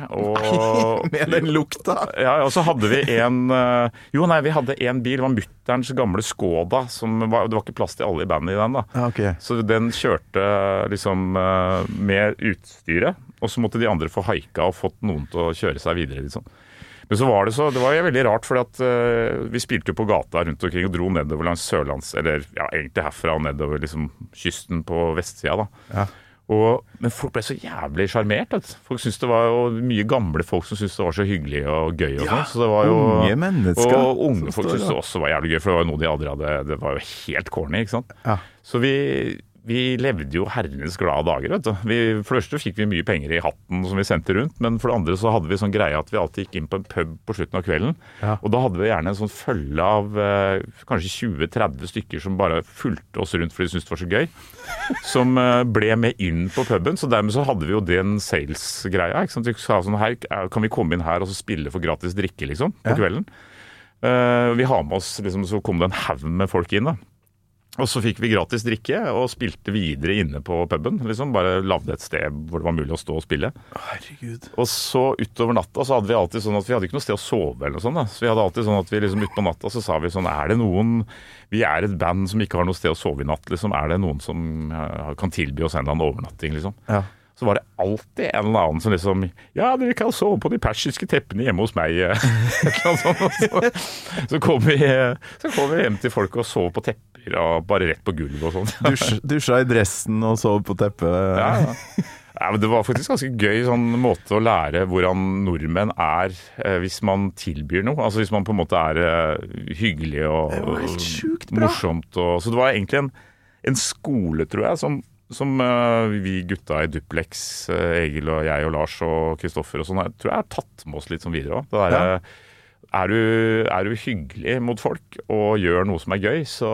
Og, med den lukta. Ja, og så hadde vi en jo nei, vi hadde en bil, det var mutterens gamle Skoda som var, det var ikke plass til alle i bandet i den da, ah, okay. så den kjørte liksom med utstyret, og så måtte de andre få haika og fått noen til å kjøre seg videre liksom. Men så var det så, det var jo veldig rart, fordi at uh, vi spilte jo på gata rundt omkring og dro nedover langs Sørlands, eller ja, egentlig herfra og nedover liksom kysten på vestsida da. Ja. Og, men folk ble så jævlig charmert. Folk syntes det var jo mye gamle folk som syntes det var så hyggelig og gøy og sånn. Ja, så det var jo, unge mennesker. Og unge folk syntes det også var jævlig gøy, for det var jo noe de aldri hadde, det var jo helt corny, ikke sant? Ja. Så vi, vi levde jo herrenes glade dager, vet du. Vi, for det første fikk vi mye penger i hatten som vi sendte rundt, men for det andre så hadde vi sånn greie at vi alltid gikk inn på en pub på slutten av kvelden, ja. Og da hadde vi gjerne en sånn følge av eh, kanskje tjue til tretti stykker som bare fulgte oss rundt fordi de syntes det var så gøy, som eh, ble med inn på puben, så dermed så hadde vi jo den sales-greia, ikke sant? Vi sa sånn, her kan vi komme inn her og så spille for gratis drikke, liksom, på ja. Kvelden. Eh, vi har med oss, liksom, så kom det en haug med folk inn da. Og så fikk vi gratis drikke og spilte videre inne på puben, liksom, bare lavde et sted hvor det var mulig å stå og spille. Herregud. Og så utover natta så hadde vi alltid sånn at vi hadde ikke noe sted å sove eller noe sånt da. Så vi hadde alltid sånn at vi liksom ut på natta så sa vi sånn, er det noen, vi er et band som ikke har noe sted å sove i natt, liksom, er det noen som uh, kan tilby oss en eller annen overnatting, liksom. Ja. Så var det alltid en eller annen som liksom, ja, dere kan sove på de persiske teppene hjemme hos meg. så, så kom vi så kom vi hjem til folk og sov på tepper og bare rett på gulvet og sånn. Dusj, dusja i dressen og sov på teppet. Ja, ja. Ja, men det var faktisk ganske gøy sånn måte å lære hvordan nordmenn er eh, hvis man tilbyr noe. Altså hvis man på en måte er eh, hyggelig og, og morsomt. Og, så det var egentlig en, en skole, tror jeg, som som uh, vi gutta i Duplex, uh, Egil og jeg og Lars og Kristoffer og sånn, jeg tror jeg har tatt med oss litt sånn videre også. Det der, ja. er, du, er du hyggelig mot folk og gjør noe som er gøy, så,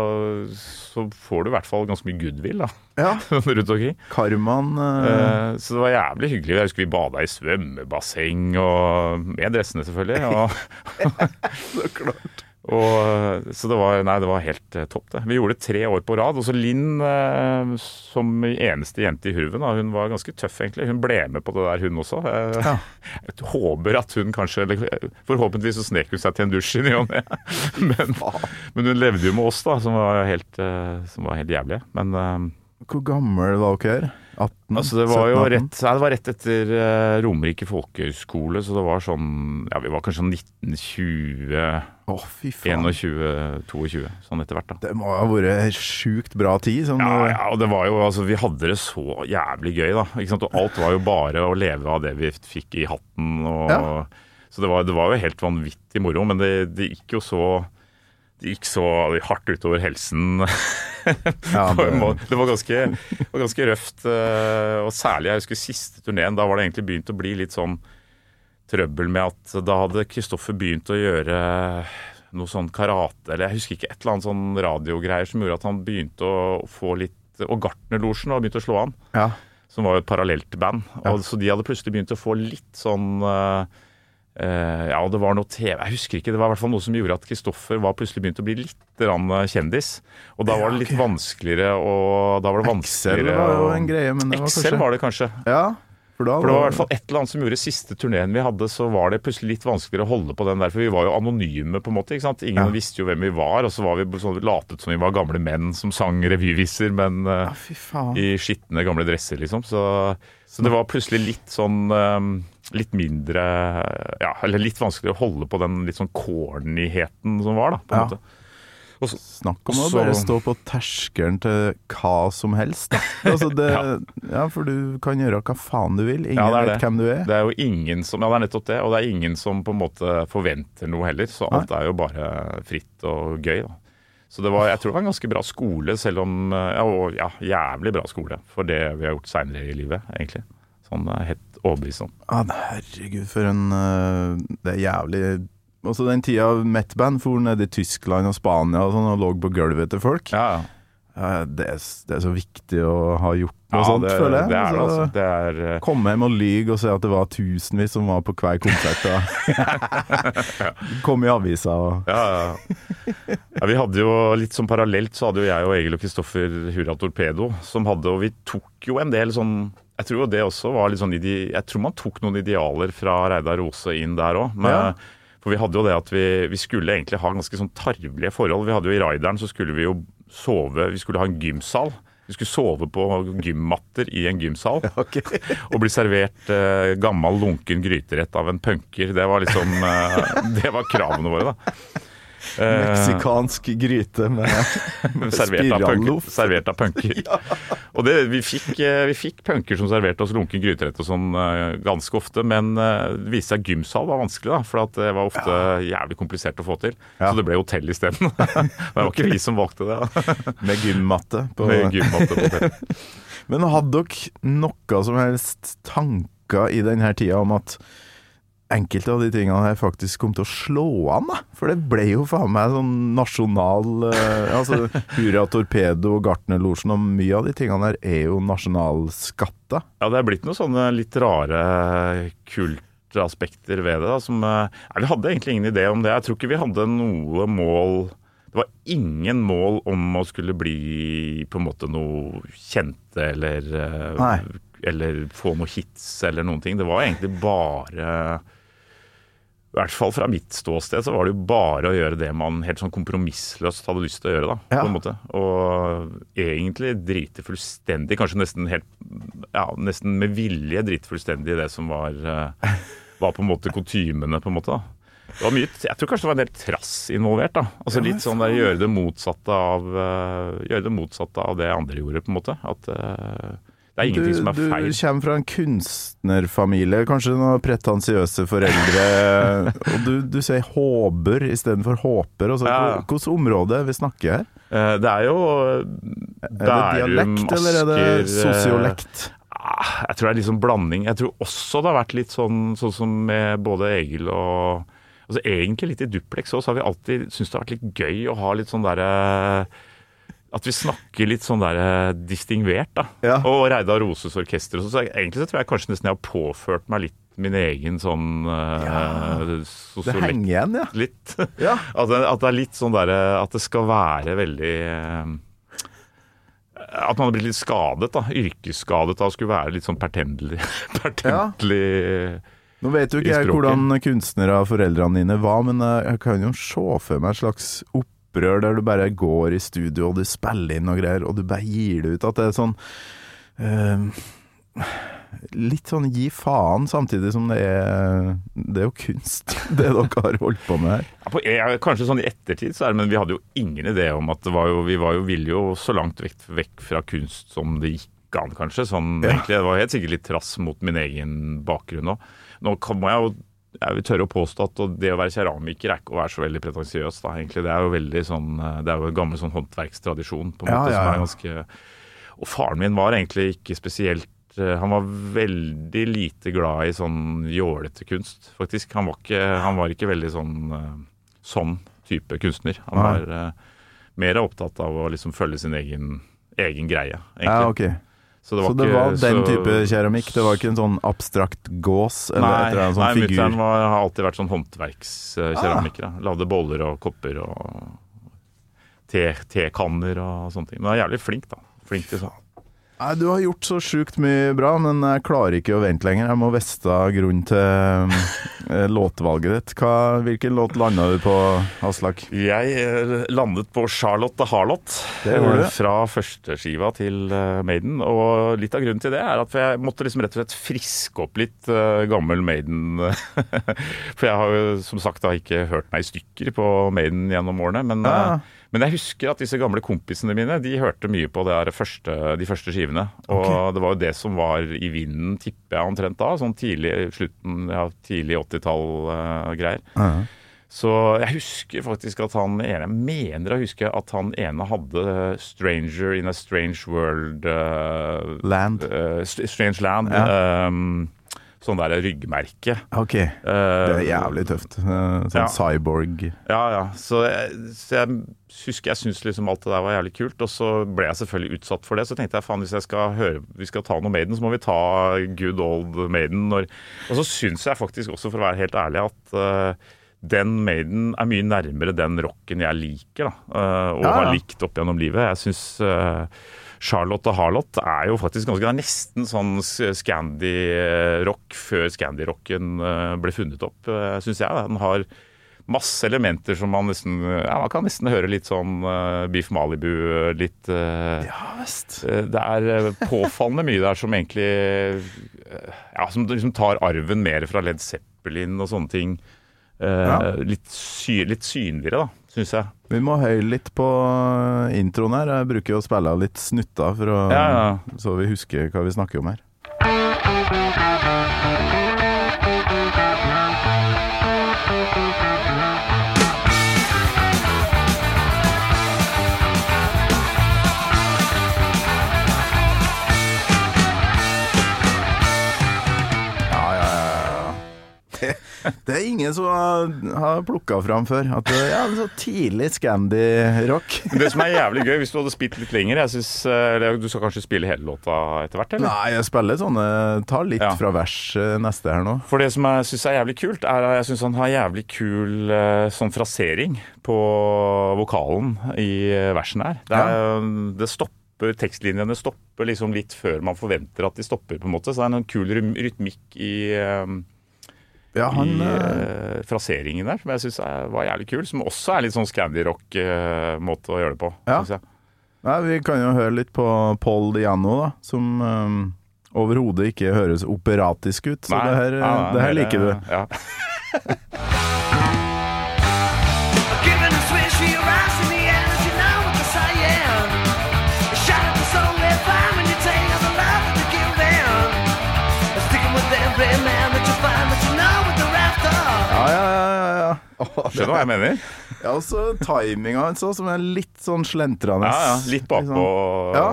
så får du i hvert fall ganske mye goodwill da. Ja. Rundt omkring. Karmaen. Uh... Uh, så det var jævlig hyggelig. Jeg husker vi bada i svømmebasseng og med dressene selvfølgelig. Og så klart. Og, så det var, nei, det var helt eh, topp det. Vi gjorde det tre år på rad. Og så Linn, eh, som eneste jente i Hurven, da, hun var ganske tøff egentlig. Hun ble med på det der, hun også. Eh, ja. Jeg håper at hun kanskje, eller, forhåpentligvis så snek hun seg til en dusj i ny og ne. Men, men hun levde jo med oss da, som var helt, eh, som var helt jævlige. Men eh, hvor gammel var dere? atten? Altså det var jo rett, ja, det var rett etter uh, Romerike folkehøyskole, så det var sånn, ja, vi var kanskje nitten tjue, oh, fy faen. enogtjue, tjueto, sånn etter hvert da. Det må ha vært sjukt bra tid. Sånn, ja, ja, og det var jo, altså vi hadde det så jævlig gøy da, ikke sant? Og alt var jo bare å leve av det vi fikk i hatten, og, ja. Så det var, det var jo helt vanvittig moro, men det, det gikk jo så... Det gikk så hardt utover helsen. Ja, det... det var ganske, var ganske røft. Og særlig, jeg husker siste turneen, da var det egentlig begynt å bli litt sånn trøbbel med at da hadde Kristoffer begynt å gjøre noe sånn karate, eller jeg husker ikke et eller annet sånn radiogreier som gjorde at han begynte å få litt, og Gartnerlosjen var begynt å slå an, ja. Som var jo et parallelt band. Ja. Og så de hadde plutselig begynt å få litt sånn... Uh, ja, og det var noe T V, jeg husker ikke, det var i hvert fall noe som gjorde at Kristoffer var plutselig begynt å bli litt kjendis, og da var det litt vanskeligere, og da var det vanskeligere Excel var jo en greie, men det var Excel kanskje... var det kanskje, ja, for, da for det var i hvert fall et eller annet som gjorde siste turneen vi hadde, så var det plutselig litt vanskeligere å holde på den der, for vi var jo anonyme på en måte, ikke sant? Ingen ja. Visste jo hvem vi var, og så var vi sånn, latet som vi var gamle menn som sang revyvisser, men uh, ja, fy faen. I skittende gamle dresser liksom, så, så det var plutselig litt sånn um, litt mindre, ja, eller litt vanskelig å holde på den litt sånn cornyheten som var da, på en ja. Måte. så, Snakk om å så, bare stå på terskelen til hva som helst. Da. Altså det, ja. ja, for du kan gjøre hva faen du vil. Ingen ja, vet det. hvem du er. Det er jo ingen som, ja det er nettopp det, og det er ingen som på en måte forventer noe heller, så alt Nei. er jo bare fritt og gøy da. Så det var, jeg tror det var en ganske bra skole, selv om, ja, og, ja jævlig bra skole for det vi har gjort senere i livet, egentlig. Sånn helt overbevist om. Ja, herregud, for en, det er jævlig... Også den tida Met-band for ned i Tyskland og Spania og sånn, og lå på gulvet til folk. Ja, ja. Det er, det er så viktig å ha gjort noe ja, sånt, det, føler jeg. Det er det, altså. Det er... Komme hjem og lyge og si at det var tusenvis som var på hver konsert. Og kom i avisa. Og... Ja, ja. ja, vi hadde jo litt sånn parallelt, så hadde jo jeg og Egil og Kristoffer Hurra Torpedo, som hadde, og vi tok jo en del sånn, jeg tror jo det også var litt sånn, jeg tror man tok noen idealer fra Reidar Rose inn der også, men... Ja. For vi hadde jo det at vi, vi skulle egentlig ha ganske sånn tarvelige forhold. Vi hadde jo i Raideren så skulle vi jo sove, vi skulle ha en gymsal. Vi skulle sove på gymmatter i en gymsal. Okay. Og bli servert eh, gammel lunken gryterett av en punker. Det var liksom, eh, det var kravene våre da. Meksikansk gryte med, med spiralloff. Servert av punker. Ja. Og det, vi, fikk, vi fikk punker som serverte oss lunken gryterett og sånn ganske ofte, men det viste seg gymsal var vanskelig da, for at det var ofte jævlig komplisert å få til. Ja. Så det ble hotell i stedet. Men det var ikke vi som valgte det. Da. Med gymmatte på, Med gymmatte på hotell. Men hadde dere noe som helst tanker i denne tida om at enkelte av de tingene her faktisk kom til å slå an, da. For det ble jo faen meg sånn nasjonal eh, altså Hurra Torpedo og Gartnerlosjen, og mye av de tingene her er jo nasjonalskatter. Ja, det er blitt noen sånne litt rare kultaspekter ved det da, som, eh, vi hadde egentlig ingen idé om det. Jeg tror ikke vi hadde noe mål, det var ingen mål om å skulle bli på en måte noe kjente eller, eh, eller få noe hits eller noen ting. Det var egentlig bare... I hvert fall fra mitt ståsted så var det jo bare å gjøre det man helt sånn kompromissløst hadde lyst til å gjøre da, ja. På en måte. Og egentlig drite fullstendig, kanskje nesten helt, ja, nesten med vilje drite fullstendig i det som var, var på en måte kutymene på en måte da. Det var mye, jeg tror kanskje det var en del trass involvert da. Altså litt sånn der, gjøre det motsatte av, gjøre det motsatte av det andre gjorde på en måte. At... Det er ingenting du, som er feil. Du kommer fra en kunstnerfamilie, kanskje noen pretensiøse foreldre, og du, du sier håber i stedet for håper. Også. Ja. Hvilket område vi snakker her? Det er jo Bærum, er det dialekt, eller er det sosiolekt? Jeg tror det er liksom blanding. Jeg tror også det har vært litt sånn, sånn som med både Egil og... Altså egentlig litt i Duplex også, så har vi alltid syntes det har vært litt gøy å ha litt sånn der... At vi snakker litt sånn der distingvert da. Ja. Og Reidar Roses orkester. Så egentlig så tror jeg kanskje nesten jeg har påført meg litt min egen sånn ja. uh, Det henger igjen, ja. Litt. Ja. at, det, at det er litt sånn der, at det skal være veldig... Uh, at man har blitt litt skadet da. Yrkesskadet da, skulle være litt sånn pertendelig. pertendelig ja. Nå vet jo ikke jeg hvordan kunstnere av foreldrene dine var, men jeg kan jo se for meg et slags opp der du bare går i studio og du spiller inn og greier, og du bare gir det ut at det er sånn uh, litt sånn gi faen, samtidig som det er det er jo kunst det dere har holdt på med her. Ja, på, jeg, kanskje sånn i ettertid så er det, men vi hadde jo ingen idé om at det var jo, vi var jo, ville jo så langt vekk, vekk fra kunst som det gikk an kanskje, sånn ja. Egentlig, det var helt sikkert litt trass mot min egen bakgrunn også. Nå kan jeg jo Jeg vil tørre å påstå at det å være keramiker er ikke å være så veldig pretensiøs da, egentlig. Det er jo veldig sånn, det er jo en gammel sånn håndverkstradisjon på en måte, ja, ja, ja. Som er ganske... Og faren min var egentlig ikke spesielt, han var veldig lite glad i sånn jålete kunst, faktisk. Han var ikke, han var ikke veldig sånn, sånn type kunstner. Han var uh, mer opptatt av å liksom følge sin egen, egen greie, egentlig. Ja, ok. Så det var, så det var ikke, den så, type keramikk? Det var ikke en sånn abstrakt gås? Eller nei, etter en sånn nei figur? Mutteren var, har alltid vært sånn håndverkskeramikker. Ah. Lavde boller og kopper og te, tekanner og sånne ting. Men han er jævlig flink da. Flink til sånn. Nei, du har gjort så sjukt mye bra, men jeg klarer ikke å vente lenger. Jeg må veste grunn til eh, låtvalget ditt. Hva, hvilken låt landet du på, Aslak? Jeg eh, landet på Charlotte the Harlot. Det gjorde du. Eh, fra første skiva til eh, Maiden. Og litt av grunnen til det er at jeg måtte liksom rett og slett friske opp litt eh, gammel Maiden. For jeg har jo som sagt da ikke hørt meg i stykker på Maiden gjennom årene, men... Ja. Eh, Men jeg husker at disse gamle kompisene mine, de hørte mye på det her første, de første skivene. Og okay. det var jo det som var i vinden, tipper jeg omtrent da, sånn tidlig, slutten, ja, tidlig åttitall-greier. Uh, uh-huh. Så jeg husker faktisk at han ene, jeg mener jeg husker at han ene hadde Stranger in a Strange World. Uh, land. Uh, Strange Land. Ja. Um, sånn der ryggmerke. Ok, det er jævlig tøft. Sånn ja. Cyborg. Ja, ja. Så jeg, så jeg husker jeg synes liksom alt det der var jævlig kult, og så ble jeg selvfølgelig utsatt for det. Så tenkte jeg, faen, hvis jeg skal høre, vi skal ta noe Maiden, så må vi ta good old Maiden. Når, og så synes jeg faktisk også, for å være helt ærlig, at uh, den Maiden er mye nærmere den rocken jeg liker, da, uh, og ja, ja. har likt opp gjennom livet. Jeg synes... Uh, Charlotte og Harlot er jo faktisk ganske, det er nesten sånn Scandi-rock før Scandi-rocken ble funnet opp, synes jeg. Den har masse elementer som man nesten, ja, man kan nesten høre litt sånn uh, Beef Malibu, litt... Uh, ja, vest. Uh, det er påfallende mye der som egentlig, uh, ja, som liksom tar arven mer fra Led Zeppelin og sånne ting. Uh, ja. litt, sy- litt synligere, da, synes jeg. Vi må høye litt på introen her. Jeg bruker å spille av litt snutter for å, ja, ja. så vi husker hva vi snakker om her. Det er ingen som har, har plukket fram før. At det er ja, så tidlig Scandi-rock. Det som er jævlig gøy, hvis du hadde spilt litt lenger, jeg synes, du skal kanskje spille hele låta etter hvert, eller? Nei, jeg spiller sånne, tar litt ja. fra vers neste her nå. For det som jeg synes er jævlig kult, er at jeg synes han har jævlig kul sånn frasering på vokalen i versen her. Det, er, ja. det stopper, tekstlinjene stopper liksom litt før man forventer at de stopper på en måte, så det er en kul rytmikk i... Ja, han, i uh, fraseringen der, som jeg synes var jævlig kul, som også er litt sånn Scandi-rock-måte uh, å gjøre det på, ja. synes jeg. Ja, vi kan jo høre litt på Paul Diano, da, som um, overhodet ikke høres operatisk ut, så nei, det her, ja, nei, det her liker du. Ja. Ja, ja, ja, ja. Skjønner du hva jeg mener? Ja, og så timinga hans som er litt sånn slentrende. Ja, ja, litt bakpå. Ja,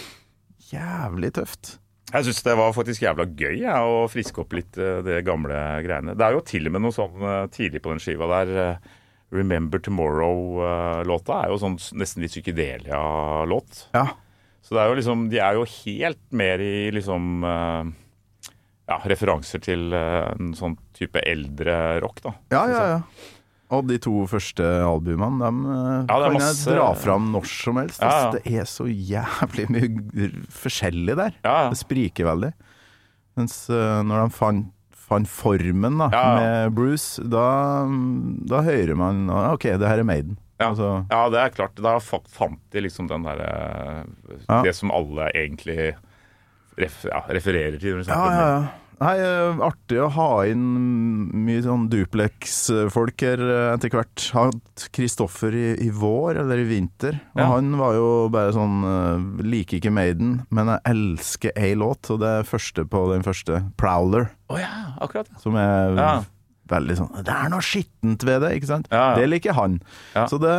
jævlig tøft. Jeg synes det var faktisk jævla gøy ja, å friske opp litt det gamle greiene. Det er jo til og med noe sånn tidlig på den skiva der, Remember Tomorrow-låta er jo sånn nesten litt psykedelia-låt. Ja. Så det er jo liksom, de er jo helt mer i liksom... Ja, referanser til uh, en sånn type eldre rock, da. Ja, ja, ja. Og de to første albumene, dem uh, ja, kan masse... jeg dra fram når som helst. Ja, ja. Det er så jævlig mye forskjellig der. Ja, ja. Det spriker veldig. Mens uh, når de fant, fant formen da, ja, ja. med Bruce, da, da hører man, ok, det her er Maiden. Ja, altså, ja det er klart. Da fant de liksom den der, uh, ja. det som alle egentlig... Ref, ja, refererer til. Ja, ja, ja. Nei, artig å ha inn mye sånn duplex-folk her etter hvert. Hatt Kristoffer i, i vår, eller i vinter. Og ja. han var jo bare sånn, uh, liker ikke Maiden, men jeg elsker ei låt, og det er første på den første, Prowler. Å oh, ja, akkurat. Som er ja. veldig sånn, det er noe skittent ved det, ikke sant? Ja, ja. Det liker han. Ja. Så det...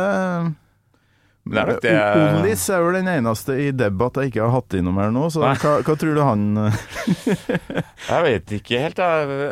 Det er nok det... Olis er jo den eneste i debatt jeg ikke har hatt innom her nå, så hva, hva tror du han... Jeg vet ikke helt.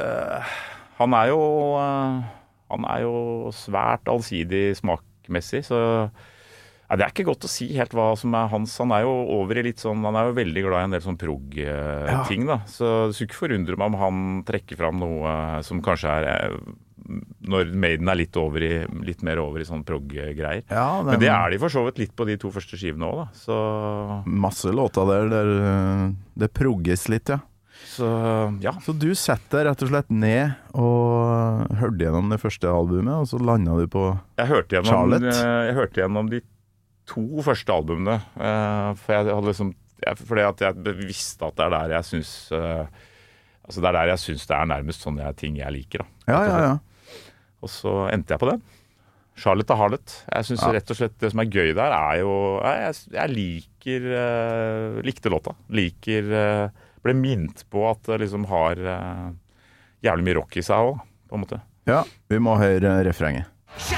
Han er jo han er jo svært allsidig smakmessig, så ja, det er ikke godt å si helt hva som er hans. Han er jo over i litt sånn, han er jo veldig glad i en del sånn prog-ting da, så det skulle ikke forundre meg om han trekker fram noe som kanskje er... når Maiden er litt, over i, litt mer over i sånn prog-greier. Ja, den... Men det er de for så vidt litt på de to første skivene også, da. Så... Masse låter der, der det progges litt, ja. Så, ja. Så du setter rett og slett ned og hørte gjennom det første albumet, og så landet du på jeg hørte gjennom, Charlotte? Jeg hørte gjennom de to første albumene, for jeg hadde liksom, fordi at jeg visste at det er der jeg synes, altså det er der jeg synes det er nærmest sånne ting jeg liker, da. Ja, ja, ja. Og så endte jeg på den. Charlotte og Harlot. Jeg synes ja. rett og slett det som er gøy der er jo Jeg, jeg liker uh, likte låta. Liker uh, ble minnet på at det liksom har uh, jævlig mye rock i seg også, på en måte. Ja, vi må høre refrenget.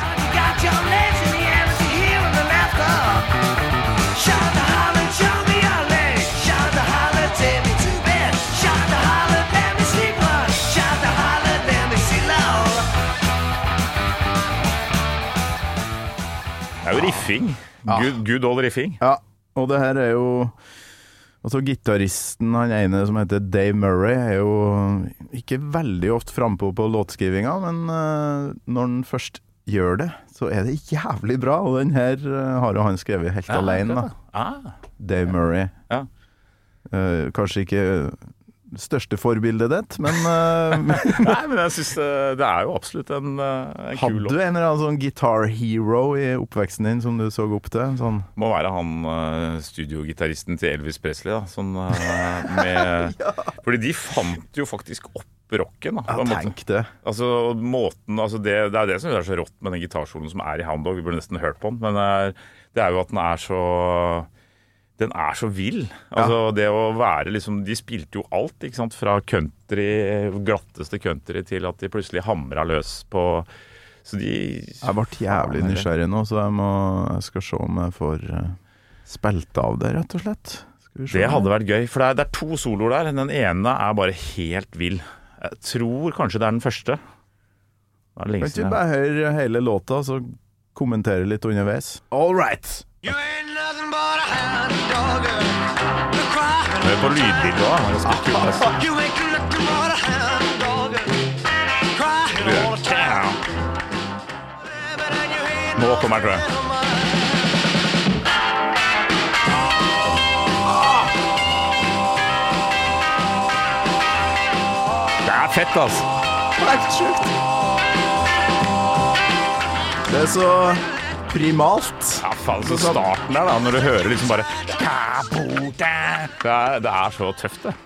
Det er jo riffing. Ja. Good, good old riffing. Ja, og det her er jo altså gitaristen, han ene som heter Dave Murray, er jo ikke veldig ofte frempå på låtskrivinga, men uh, når han først gjør det, så er det jævlig bra, og den her uh, har jo han skrevet helt ja, alene da. Ah. Dave Murray. Ja. Uh, kanskje ikke største forbildet ditt, men uh, Nei, men jeg synes uh, det er jo absolutt en, uh, en kul låt. Hadde du en eller annen sånn guitar hero i oppveksten din som du så opp til? Sånn? Må være han uh, studiogitaristen til Elvis Presley da, sånn uh, med ja. Fordi de fant jo faktisk opp rocken da, ja, tenk det. Altså, måten, altså det, det er det som er så rått med den gitarsolen som er i Hound Dog, vi burde nesten hørt på den, men det er, det er jo at den er så den er så vill. Altså ja. Det å være liksom, de spilte jo alt, ikke sant? Fra country, glatteste country til at de plutselig hamret løs på, så de... Jeg ble jævlig nysgjerrig nå, så jeg, må, jeg skal se om jeg får spilt av det, rett og slett. Det hadde vært gøy, for det er, det er to soloer der, den ene er bare helt vill. Jeg tror kanskje det er den første. Det er kan ikke bare høre hele låta, så kommentere litt underveis. All right! Hør på lydbildet også, det er ganske kult. Nå kommer jeg, tror jeg. Det er fett, altså. Det er ikke sjukt. Det er så primalt. Ja, faen, så starten der da, når du hører liksom bare det er, det er så tøft det.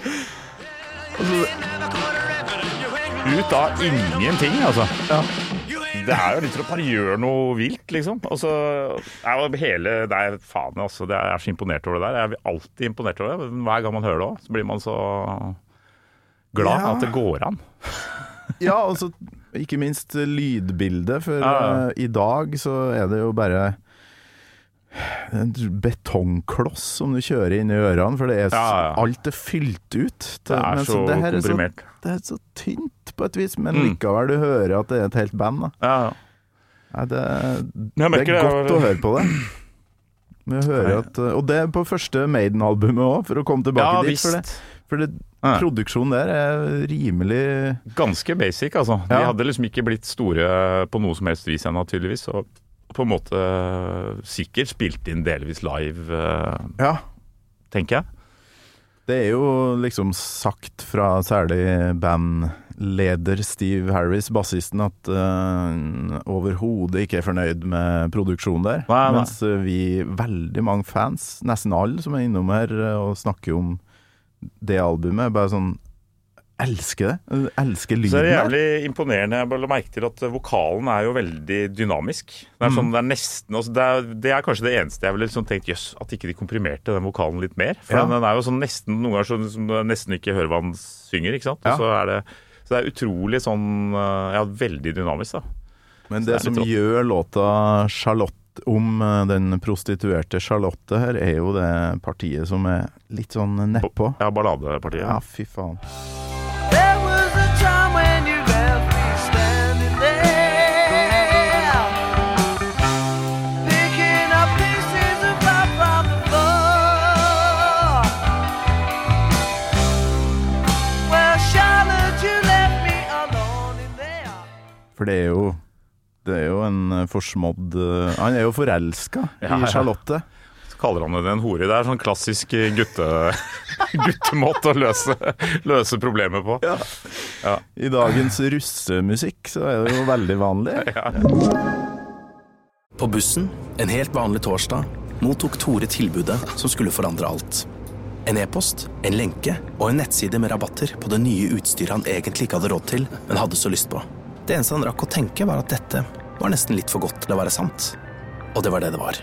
Ut av ingenting, altså. Ja. Det er jo litt til å bare gjøre noe vilt, liksom. Og så er jo hele, det er faen, altså, det er, jeg er så imponert over det der. Jeg blir alltid imponert over det. Hver gang man hører det også, så blir man så glad ja. At det går an. Ja, og så ikke minst lydbildet, for ja, ja. Uh, i dag så er det jo bare en betongkloss som du kjører inn i ørene, for det er, ja, ja. Alt er fylt ut. Det er så, så det komprimert. Er så, det er så tynt på et vis, men mm. likevel du hører at det er et helt band. Da. Ja, ja. Nei, det, det er det, godt det. Å høre på det. Jeg hører at, og det er på første Maiden-albumet også, for å komme tilbake ja, dit. For det, for det ja. Produksjonen der er rimelig... Ganske basic, altså. De ja. Hadde liksom ikke blitt store på noe som helst vis ennå, tydeligvis, og på en måte sikkert spilt inn delvis live, ja. Tenker jeg. Det er jo liksom sagt fra særlig bandleder Steve Harris, bassisten, at uh, overhodet ikke er fornøyd med produksjonen der. Nei, nei. Mens vi, veldig mange fans, nesten alle som er innom her og snakker om det albumet, bare sånn elsker det, elsker lyden. Så er det jævlig imponerende. Jeg bare la merke til at vokalen er jo veldig dynamisk. Det er sånn, det er nesten, altså det, er, det er kanskje det eneste jeg ville liksom tenkt, jøss, at ikke de komprimerte den vokalen litt mer. For ja. Den er jo sånn nesten, noen ganger sånn som du nesten ikke hører hva han synger, ikke sant? Ja. Og så er det, så det er utrolig sånn, ja, veldig dynamisk da. Men det, det som gjør låta Charlotte om den prostituerte Charlotte her, er jo det partiet som er litt sånn nedpå. Ja, balladepartiet. Ja, fy faen. There was a time when you left me standing there, picking up pieces of pop from the floor. Well, Charlotte, you left me alone in there. For det er jo Det er jo en forsmådd... Han er jo forelsket ja, i Charlotte. Ja. Så kaller han det en hore. Det er sånn klassisk gutte, guttemåte å løse, løse problemet på. Ja. Ja. I dagens russemusikk så er det jo veldig vanlig. Ja. På bussen, en helt vanlig torsdag, mottok Tore tilbudet som skulle forandre alt. En e-post, en lenke og en nettside med rabatter på det nye utstyret han egentlig ikke hadde råd til, men hadde så lyst på. Det eneste han rakk å tenke var at dette var nesten litt for godt til å være sant. Og det var det det var.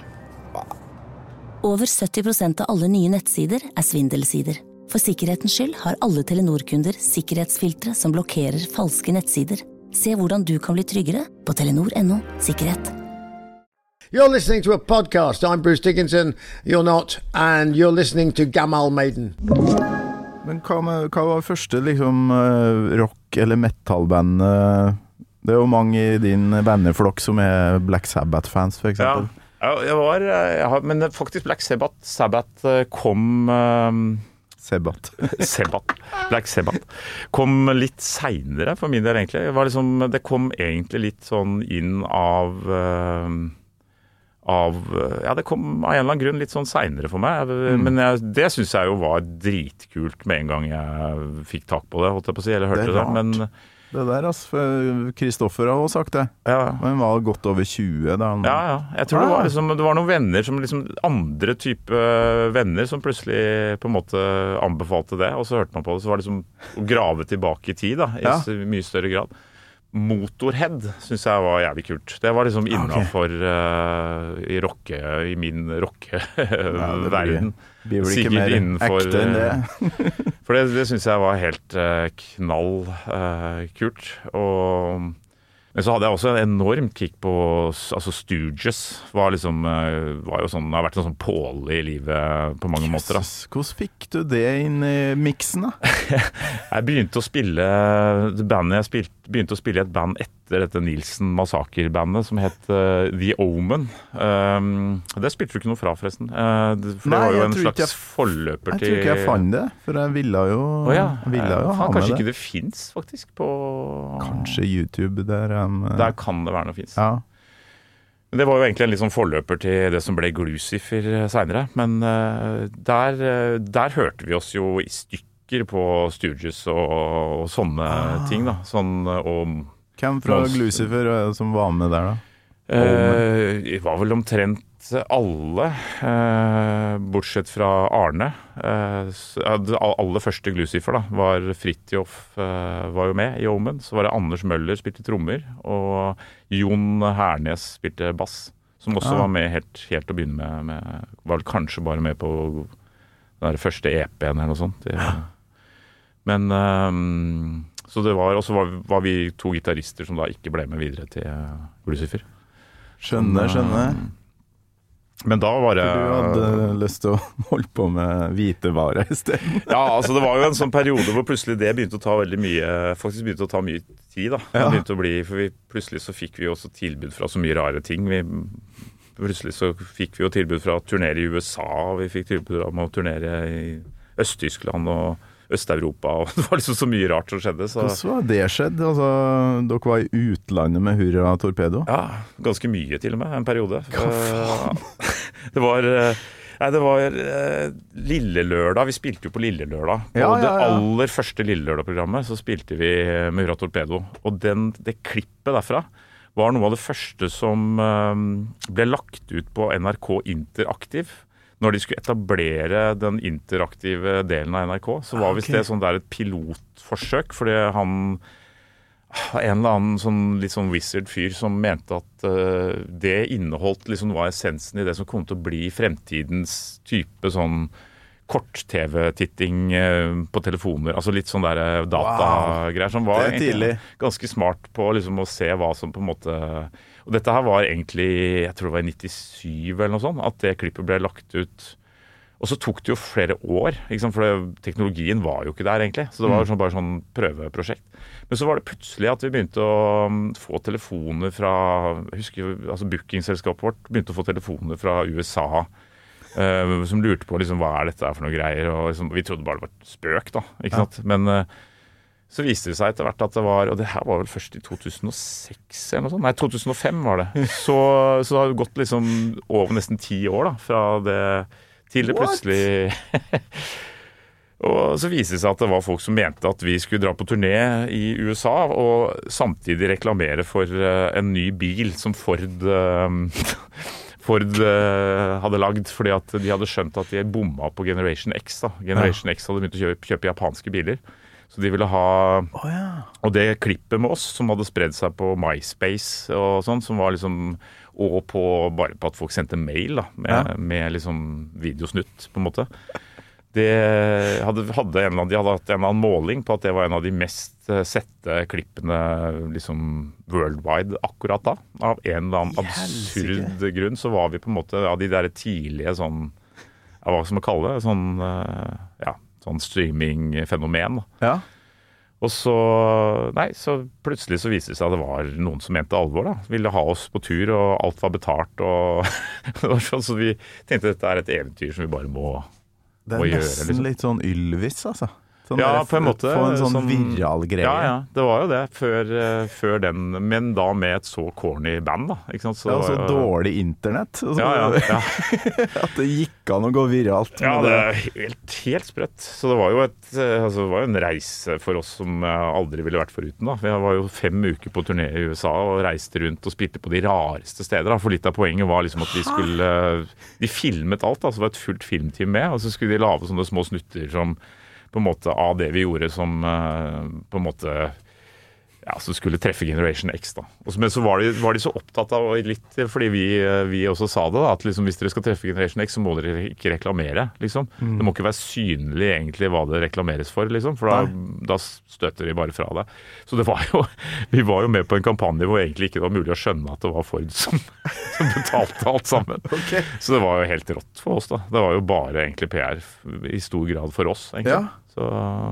Over sytti prosent av alle nye nettsider er svindelsider. For sikkerhetens skyld har alle Telenor-kunder sikkerhetsfiltre som blokkerer falske nettsider. Se hvordan du kan bli tryggere på telenor punktum no sikkerhet. You're listening to a podcast. I'm Bruce Dickinson. You're not. And you're listening to Gamal Maiden. Men hva, med, hva var første liksom rock- eller metal-band? Det er jo mange i din venneflokk som er Black Sabbath-fans, for eksempel. Ja, jeg var, jeg har, men faktisk Black Sabbath, Sabbath kom... Um, Sabbath. Sabbath. Black Sabbath. Kom litt senere for min del, egentlig. Det, var liksom, det kom egentlig litt sånn inn av... Uh, av ja, det kom av en eller annen grunn litt sånn senere for meg. Mm. Men jeg, det synes jeg jo var dritkult med en gang jeg fikk tak på det, holdt jeg på å si, eller hørte det. det men det der, altså, Kristoffer har også sagt det. Ja. Men han var godt over tjue da han... Ja, ja. Jeg tror ah. det var liksom, det var noen venner som liksom, andre type venner som plutselig på en måte anbefalte det, og så hørte man på det, så var det liksom å grave tilbake i tid da, i ja. mye større grad. Motorhead synes jeg var jævlig kult. Det var liksom innenfor uh, i rocke, i min rocke-verden. Ja, blir vel ikke mer innenfor, ekte enn det. For det, det synes jeg var helt uh, knall uh, kult. Og, men så hadde jeg også en enorm kick på altså Stooges. Var liksom, uh, var jo sånn, har vært en sånn påle i livet på mange Jesus, måter. Da. Hvordan fikk du det inn i mixen da? Jeg begynte å spille bandet jeg spilte, begynte å spille i et band etter dette Nilsen Massakre-bandet som het uh, The Omen. Um, det spilte du ikke noe fra forresten. Uh, for Nei, det var jo en slags jeg, forløper til... Jeg tror ikke jeg fant det, for jeg ville jo, oh, ja. ville jo uh, ha med kanskje det. Ikke det finnes faktisk på... Kanskje YouTube der. Um, der kan det være noe finnes. Ja. Det var jo egentlig en litt sånn forløper til det som ble Glucifer senere, men uh, der, uh, der hørte vi oss jo i stykker på Stooges og, og sånne ah. ting da. Sånn, og, Hvem fra Mons- Glucifer som var med der da? Uh, det var vel omtrent alle, uh, bortsett fra Arne. Uh, det aller første Glucifer da, var Fridtjof uh, var jo med i Omen. Så var det Anders Møller spilte trommer, og Jon Hernes spilte bass, som også ah. var med helt, helt til å begynne med, med. Var vel kanskje bare med på den der første E P-en eller noe sånt. Det, men... Um, Så det var, og så var, var vi to gitarister som da ikke ble med videre til Glucifer. Skjønner, skjønner. Men da var det... For du hadde lyst til å holde på med hvitevare i stedet. Ja, altså det var jo en sånn periode hvor plutselig det begynte å ta veldig mye, faktisk begynte å ta mye tid da. Det begynte å bli, for vi, plutselig så fikk vi også tilbud fra så mye rare ting. Vi, plutselig så fikk vi jo tilbud fra å turnere i U S A, vi fikk tilbud om å turnere i Øst-Tyskland og Øst-Europa, og det var liksom så mye rart som skjedde. Så. Hvordan var det skjedd? Altså, dere var i utlandet med Hurra Torpedo? Ja, ganske mye til og med, en periode. Hva faen? Det var... Nei, det var uh, Lille Lørdag, vi spilte jo på Lille Lørdag. På ja, ja, ja. det aller første Lille Lørdag-programmet så spilte vi med Hurra Torpedo. Og den, det klippet derfra var noe av det første som um, ble lagt ut på N R K Interaktiv. Når de skulle etablere den interaktive delen av N R K, så var visst okay. det sånn der et pilotforsøk, fordi han, en eller annen sånn, litt sånn wizard-fyr som mente at uh, det inneholdt liksom noe av essensen i det som kom til å bli fremtidens type sånn kort-tv-titting uh, på telefoner, altså litt sånn der datagreier, wow. som var egentlig ganske smart på liksom, å se hva som på en måte... Og dette her var egentlig, jeg tror det var i nittisyv eller noe sånt, at det klippet ble lagt ut. Og så tok det jo flere år, ikke sant? For det, teknologien var jo ikke der egentlig. Så det var sånn, bare sånn prøveprosjekt. Men så var det plutselig at vi begynte å få telefoner fra, jeg husker, altså bookingselskapet vårt begynte å få telefoner fra U S A, uh, som lurte på liksom, hva er dette her for noe greier. Og liksom, vi trodde bare det var et spøk da, ikke sant? Ja. Men... Uh, Så viste det seg etter hvert at det var, og det her var vel først i to tusen og seks eller noe sånt, nei to tusen og fem var det, så, så det har gått liksom over nesten ti år da, fra det til det plutselig, og så viste det seg at det var folk som mente at vi skulle dra på turné i U S A, og samtidig reklamere for en ny bil som Ford... Ford uh, hadde lagd, fordi at de hadde skjønt at de bomma på Generation X da. Generation ja. X hadde begynt å kjøpe, kjøpe japanske biler. Så de ville ha oh, ja. Og det klippet med oss som hadde spredd seg på MySpace og sånn, som var liksom og på, bare på at folk sendte mail da, med, ja. med liksom videosnutt på en måte. Det hadde, hadde en av, de hadde hatt en annen måling på at det var en av de mest sette klippene liksom worldwide akkurat da. Av en eller annen absurd grunn så var vi på en måte av de der tidlige sånn, hva skal man kalle det, sånn, ja, sånn streaming-fenomen. Ja. Og så, nei, så plutselig så viste det seg at det var noen som mente alvor da. Ville ha oss på tur, og alt var betalt, og så vi tenkte at dette er et eventyr som vi bare må, må gjøre. Det er nesten liksom. Litt sånn Ylvis, altså. Sånn ja, på en måte. Få en sånn, sånn viral greie. Ja, ja, det var jo det, før, før den, men da med et så corny band da, ikke sant? Så ja, og så jo, dårlig internett. Så, ja, ja, ja. At det gikk an å gå viralt. Ja, det er helt, helt sprøtt. Så det var jo et, altså, det var jo en reise for oss som aldri ville vært foruten da. Vi var jo fem uker på turné i U S A og reiste rundt og spilte på de rareste steder da. For litt av poenget var liksom at vi skulle, de filmet alt da, så det var et fullt filmteam med, og så skulle de lave sånne små snutter som på en måte av det vi gjorde som på en måte ja, som skulle treffe Generation X da. Og så, men så var de, var de så opptatt av, litt fordi vi, vi også sa det da, at liksom, hvis dere skal treffe Generation X så må dere ikke reklamere, liksom. Mm. Det må ikke være synlig egentlig hva det reklameres for, liksom, for da, da støter de bare fra det. Så det var jo, vi var jo med på en kampanje hvor egentlig ikke det var mulig å skjønne at det var Ford som, som betalte alt sammen. Okay. Så det var jo helt rått for oss da. Det var jo bare egentlig P R i stor grad for oss, egentlig. Ja. Så...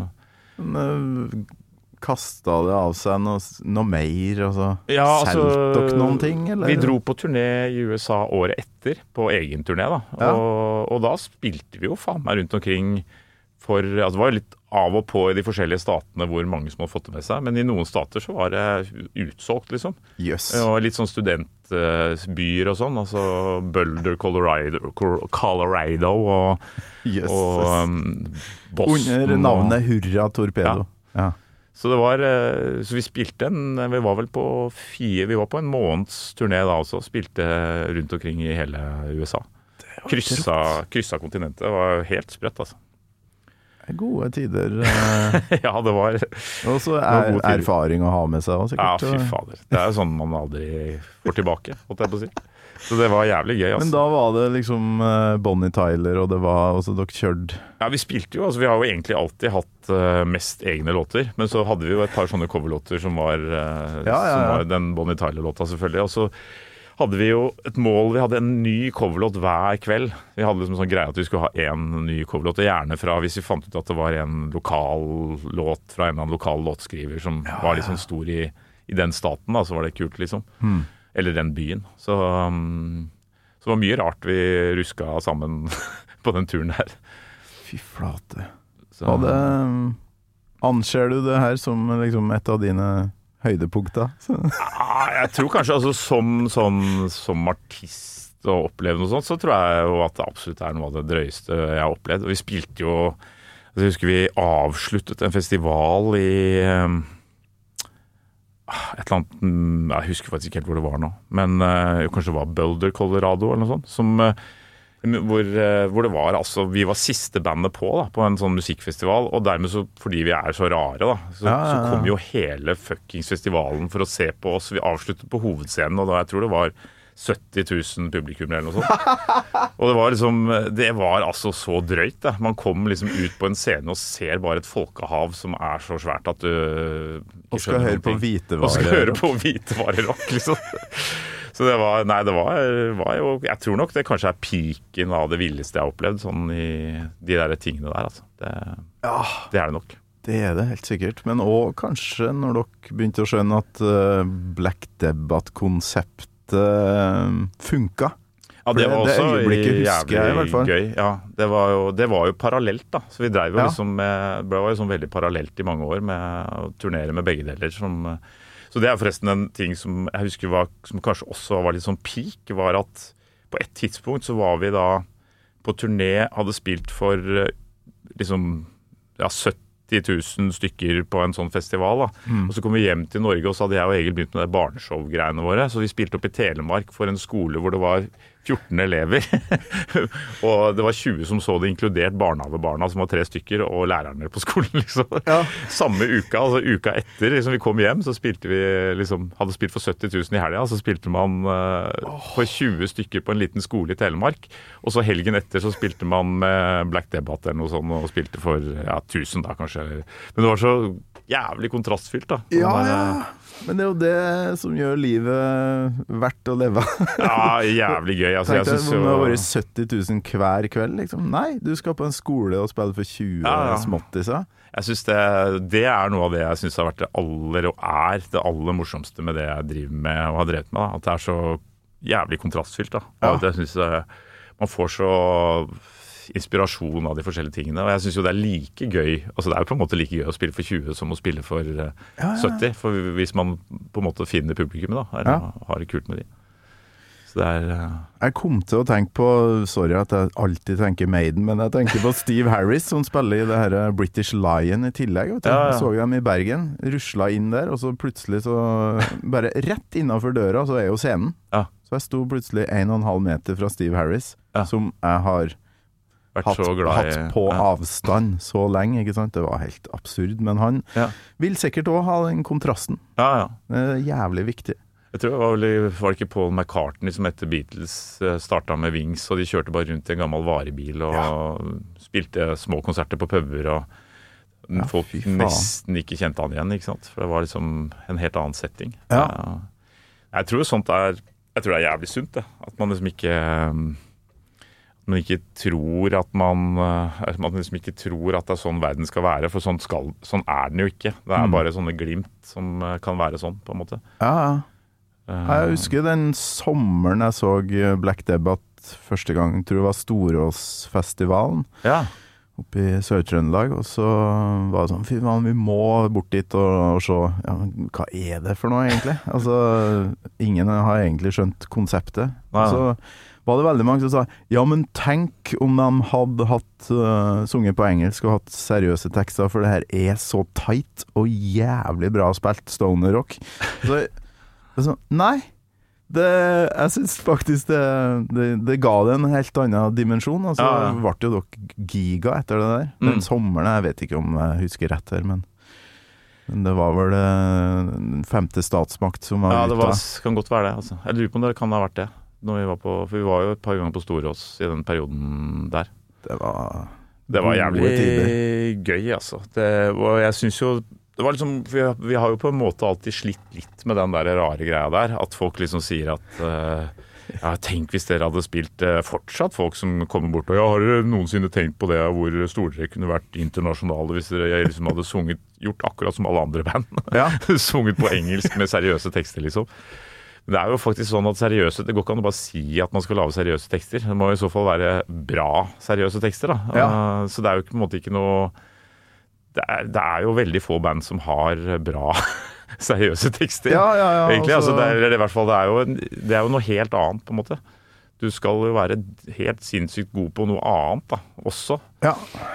Men, kastet det av seg noe, noe mer, og så ja, altså, solgte dere noen ting, eller? Vi dro på turné i U S A året etter, på egen turné da, ja. og, og da spilte vi jo faen meg rundt omkring for, altså det var jo litt av og på i de forskjellige statene hvor mange som hadde fått det med seg, men i noen stater så var det utsolgt liksom. Yes. Og litt sånn studentbyer og sånn, altså Boulder, Colorado, Colorado og, yes. og um, Boston. Under navnet Hurra Torpedo. Ja. Ja. Så det var, så vi spilte en, vi var vel på fire, vi var på en måneds turné da også, spilte rundt omkring i hele U S A. Kryssa, kryssa kontinentet, det var helt sprøtt altså. Gode tider. Ja, det var. Og så er erfaring å ha med seg også, sikkert. Ja, fy fader. Det er jo sånn man aldri får tilbake, holdt jeg på å si. Så det var jævlig gøy, altså. Men da var det liksom Bonnie Tyler, og det var også dere kjørte. Ja, vi spilte jo, altså vi har jo egentlig alltid hatt uh, mest egne låter, men så hadde vi jo et par sånne coverlåter som var, uh, ja, ja, ja. Som var den Bonnie Tyler-låta selvfølgelig, og så hadde vi jo et mål, vi hadde en ny coverlåt hver kveld. Vi hadde liksom sånn greie at vi skulle ha en ny coverlåt, og gjerne fra, hvis vi fant ut at det var en lokal låt fra en eller annen lokal låtskriver som ja, var litt sånn stor i, i den staten da, så var det kult liksom. Hmm. Eller den byen. Så, um, så det var mye rart vi ruska sammen på den turen her. Fy flate. Så, og det, anser du det her som liksom et av dine høydepunkter? Ja, jeg tror kanskje altså, som, som, som artist å oppleve noe sånt, så tror jeg jo at det absolutt er noe av det drøyeste jeg har opplevd. Og vi spilte jo, altså, jeg husker vi avsluttet en festival i... Um, et eller annet, jeg husker faktisk ikke helt hvor det var nå, men uh, kanskje det var Boulder, Colorado eller noe sånt, som, uh, hvor, uh, hvor det var, altså, vi var siste bandet på da, på en sånn musikkfestival, og dermed så, fordi vi er så rare da, så, ja, ja, ja. så kom jo hele fuckings festivalen for å se på oss, vi avsluttet på hovedscenen, og da jeg tror det var sytti tusen publikum eller noe sånt. Og det var liksom, det var altså så drøyt da. Man kom liksom ut på en scene og ser bare et folkehav som er så svært at du og skal høre på hvitevarer. Og skal høre på hvitevarer-rock, liksom. Så det var, nei, det var, var jo, jeg tror nok det kanskje er piken av det villeste jeg har opplevd, sånn i de der tingene der, altså. Det, ja, det er det nok. Det er det helt sikkert, men også kanskje når dere begynte å skjønne at uh, Black Debbath-konsept funka. Ja, det var også det jævlig jeg, i hvert fall. Gøy. Ja, det var jo, det var jo parallelt da. Så vi drev jo ja. liksom med, det var jo sånn veldig parallelt i mange år med å turnere med begge deler. Som, så det er forresten en ting som jeg husker var, som kanskje også var litt sånn peak, var at på et tidspunkt så var vi da på turné, hadde spilt for liksom ja, sytti tusen stykker på en sånn festival da. Mm. Og så kom vi hjem til Norge, og så hadde jeg og Egil begynt med det barneshow-greiene våre, så vi spilte opp i Telemark for en skole hvor det var fjorten elever. Og det var tjue som så det, inkludert barnehavebarna, som var tre stykker, og lærerne på skolen, liksom. Ja. Samme uka, altså uka etter, liksom vi kom hjem, så spilte vi, liksom, hadde spilt for sytti tusen i helga, så spilte man uh, for tjue stykker på en liten skole i Telemark, og så helgen etter så spilte man med Black Debbath eller noe sånt, og spilte for, ja, tusen da, kanskje. Men det var så jævlig kontrastfylt, da. Ja, ja. Men det er jo det som gjør livet verdt å leve. Ja, jævlig gøy. Altså, Tenk deg, jeg synes jo... det har vært sytti tusen hver kveld, liksom. Nei, du skal på en skole og spille for tjue ja, ja. Småttiser. Jeg synes det, det er noe av det jeg synes har vært det aller, og er det aller morsomste med det jeg driver med og har drevet med. Da. At det er så jævlig kontrastfylt. Da. Ja. Og jeg synes det, man får så inspirasjon av de forskjellige tingene, og jeg synes jo det er like gøy, altså det er jo på en måte like gøy å spille for tjue som å spille for uh, ja, ja. sytti, for hvis man på en måte finner publikummet da, eller ja. Har det kult med de. Så det er... Uh... Jeg kom til å tenke på, sorry at jeg alltid tenker Maiden, men jeg tenker på Steve Harris, som spiller i det her British Lion i tillegg, vet du. Ja, ja. Jeg så dem i Bergen, rusla inn der, og så plutselig så, bare rett innenfor døra, så er jo scenen. Ja. Så jeg sto plutselig en og en halv meter fra Steve Harris, ja. Som jeg har Hatt, hatt på ja. Avstand så lenge, ikke sant? Det var helt absurd, men han ja. Vil sikkert også ha den kontrasten. Ja, ja. Det er jævlig viktig. Jeg tror det var, vel, var det ikke Paul McCartney som etter Beatles startet med Wings, og de kjørte bare rundt i en gammel varebil og ja. Spilte små konserter på puber, og ja, folk nesten ikke kjente han igjen, ikke sant? For det var liksom en helt annen setting. Ja. Jeg tror sånt er, jeg tror det er jævlig sunt, det. At man liksom ikke... man ikke tror at man, man liksom ikke tror at det er sånn verden skal være, for sånn, skal, sånn er den jo ikke. Det er mm. bare sånne glimt som kan være sånn, på en måte. Ja, ja. Jeg husker den sommeren jeg så Black Debbath første gang, jeg tror det var Storåsfestivalen, ja. Oppe i Sør-Trøndelag, og så var det sånn, fy man, vi må bort dit og, og se, ja, men hva er det for noe egentlig? Altså, ingen har egentlig skjønt konseptet. Ja. Så var det veldig mange som sa, ja, men tenk om de hadde hatt uh, sunget på engelsk og hatt seriøse tekster, for det her er så tight og jævlig bra spilt stoner rock. Så, så nei, det, jeg synes faktisk det, det, det ga det en helt annen dimensjon, og så ja, ja. Ble det jo dere giga etter det der. Den mm. sommeren, jeg vet ikke om jeg husker rett her, men, men det var vel den femte statsmakt som var ja, ute. Ja, det var, kan godt være det, altså. Jeg lurer på om det kan ha vært det. Når vi var på, for vi var jo et par ganger på Storås i den perioden der. Det var, det var jævlig gøy, altså. Det, og jeg synes jo, det var liksom, vi, vi har jo på en måte alltid slitt litt med den der rare greia der, at folk liksom sier at, uh, ja, tenk hvis dere hadde spilt uh, fortsatt folk som kommer bort, og ja, har dere noensinne tenkt på det, hvor store dere kunne vært internasjonale hvis dere liksom hadde sunget, gjort akkurat som alle andre band, ja. Sunget på engelsk med seriøse tekster, liksom. Det er jo faktisk sånn at seriøse, det går ikke an å bare si at man skal lage seriøse tekster. Det må i så fall være bra seriøse tekster, da. Ja. Uh, så det er jo på en måte ikke noe... Det er, det er jo veldig få band som har bra seriøse tekster. Ja, ja, ja. Egentlig, altså, det, er, i hvert fall, det, er jo en, det er jo noe helt annet, på en måte. Du skal jo være helt sinnssykt god på noe annet, da, også. Ja.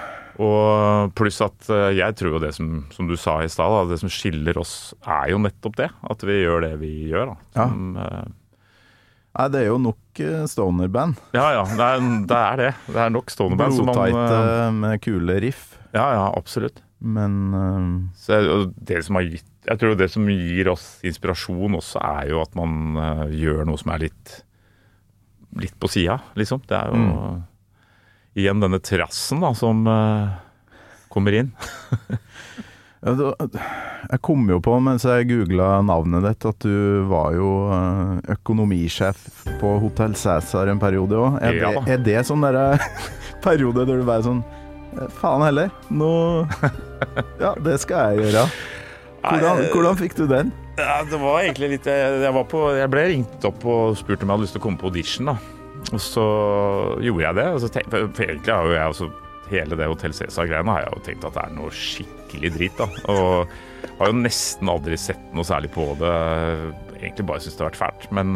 Og pluss at jeg tror jo det som, som du sa i stad, da, det som skiller oss er jo nettopp det, at vi gjør det vi gjør. Da, som, ja. Nei, det er jo nok stonerband. Ja, ja, det er det. Er det. Det er nok stonerband. Blodtight med kule riff. Ja, ja, absolutt. Men uh... Så det som har gitt, jeg tror det som gir oss inspirasjon også er jo at man uh, gjør noe som er litt, litt på siden, liksom. Det er jo... Mm. Igjen denne terrassen da, som uh, kommer inn. Ja, da, jeg kom jo på, mens jeg googlet navnet ditt, at du var jo uh, økonomisjef på Hotel Cæsar en periode også. Er, ja. det, er det sånn der periode der du bare sånn, faen heller, nå, ja, det skal jeg gjøre. Hvordan, hvordan fikk du den? Ja, det var egentlig litt, jeg, jeg, var på, jeg ble ringt opp og spurt om jeg hadde lyst til å komme på audition da. Og så gjorde jeg det, og så tenkte, for egentlig har jo jeg også, hele det Hotel Cæsar-greiene har jeg jo tenkt at det er noe skikkelig dritt da, og har jo nesten aldri sett noe særlig på det, egentlig bare synes det har vært fælt, men,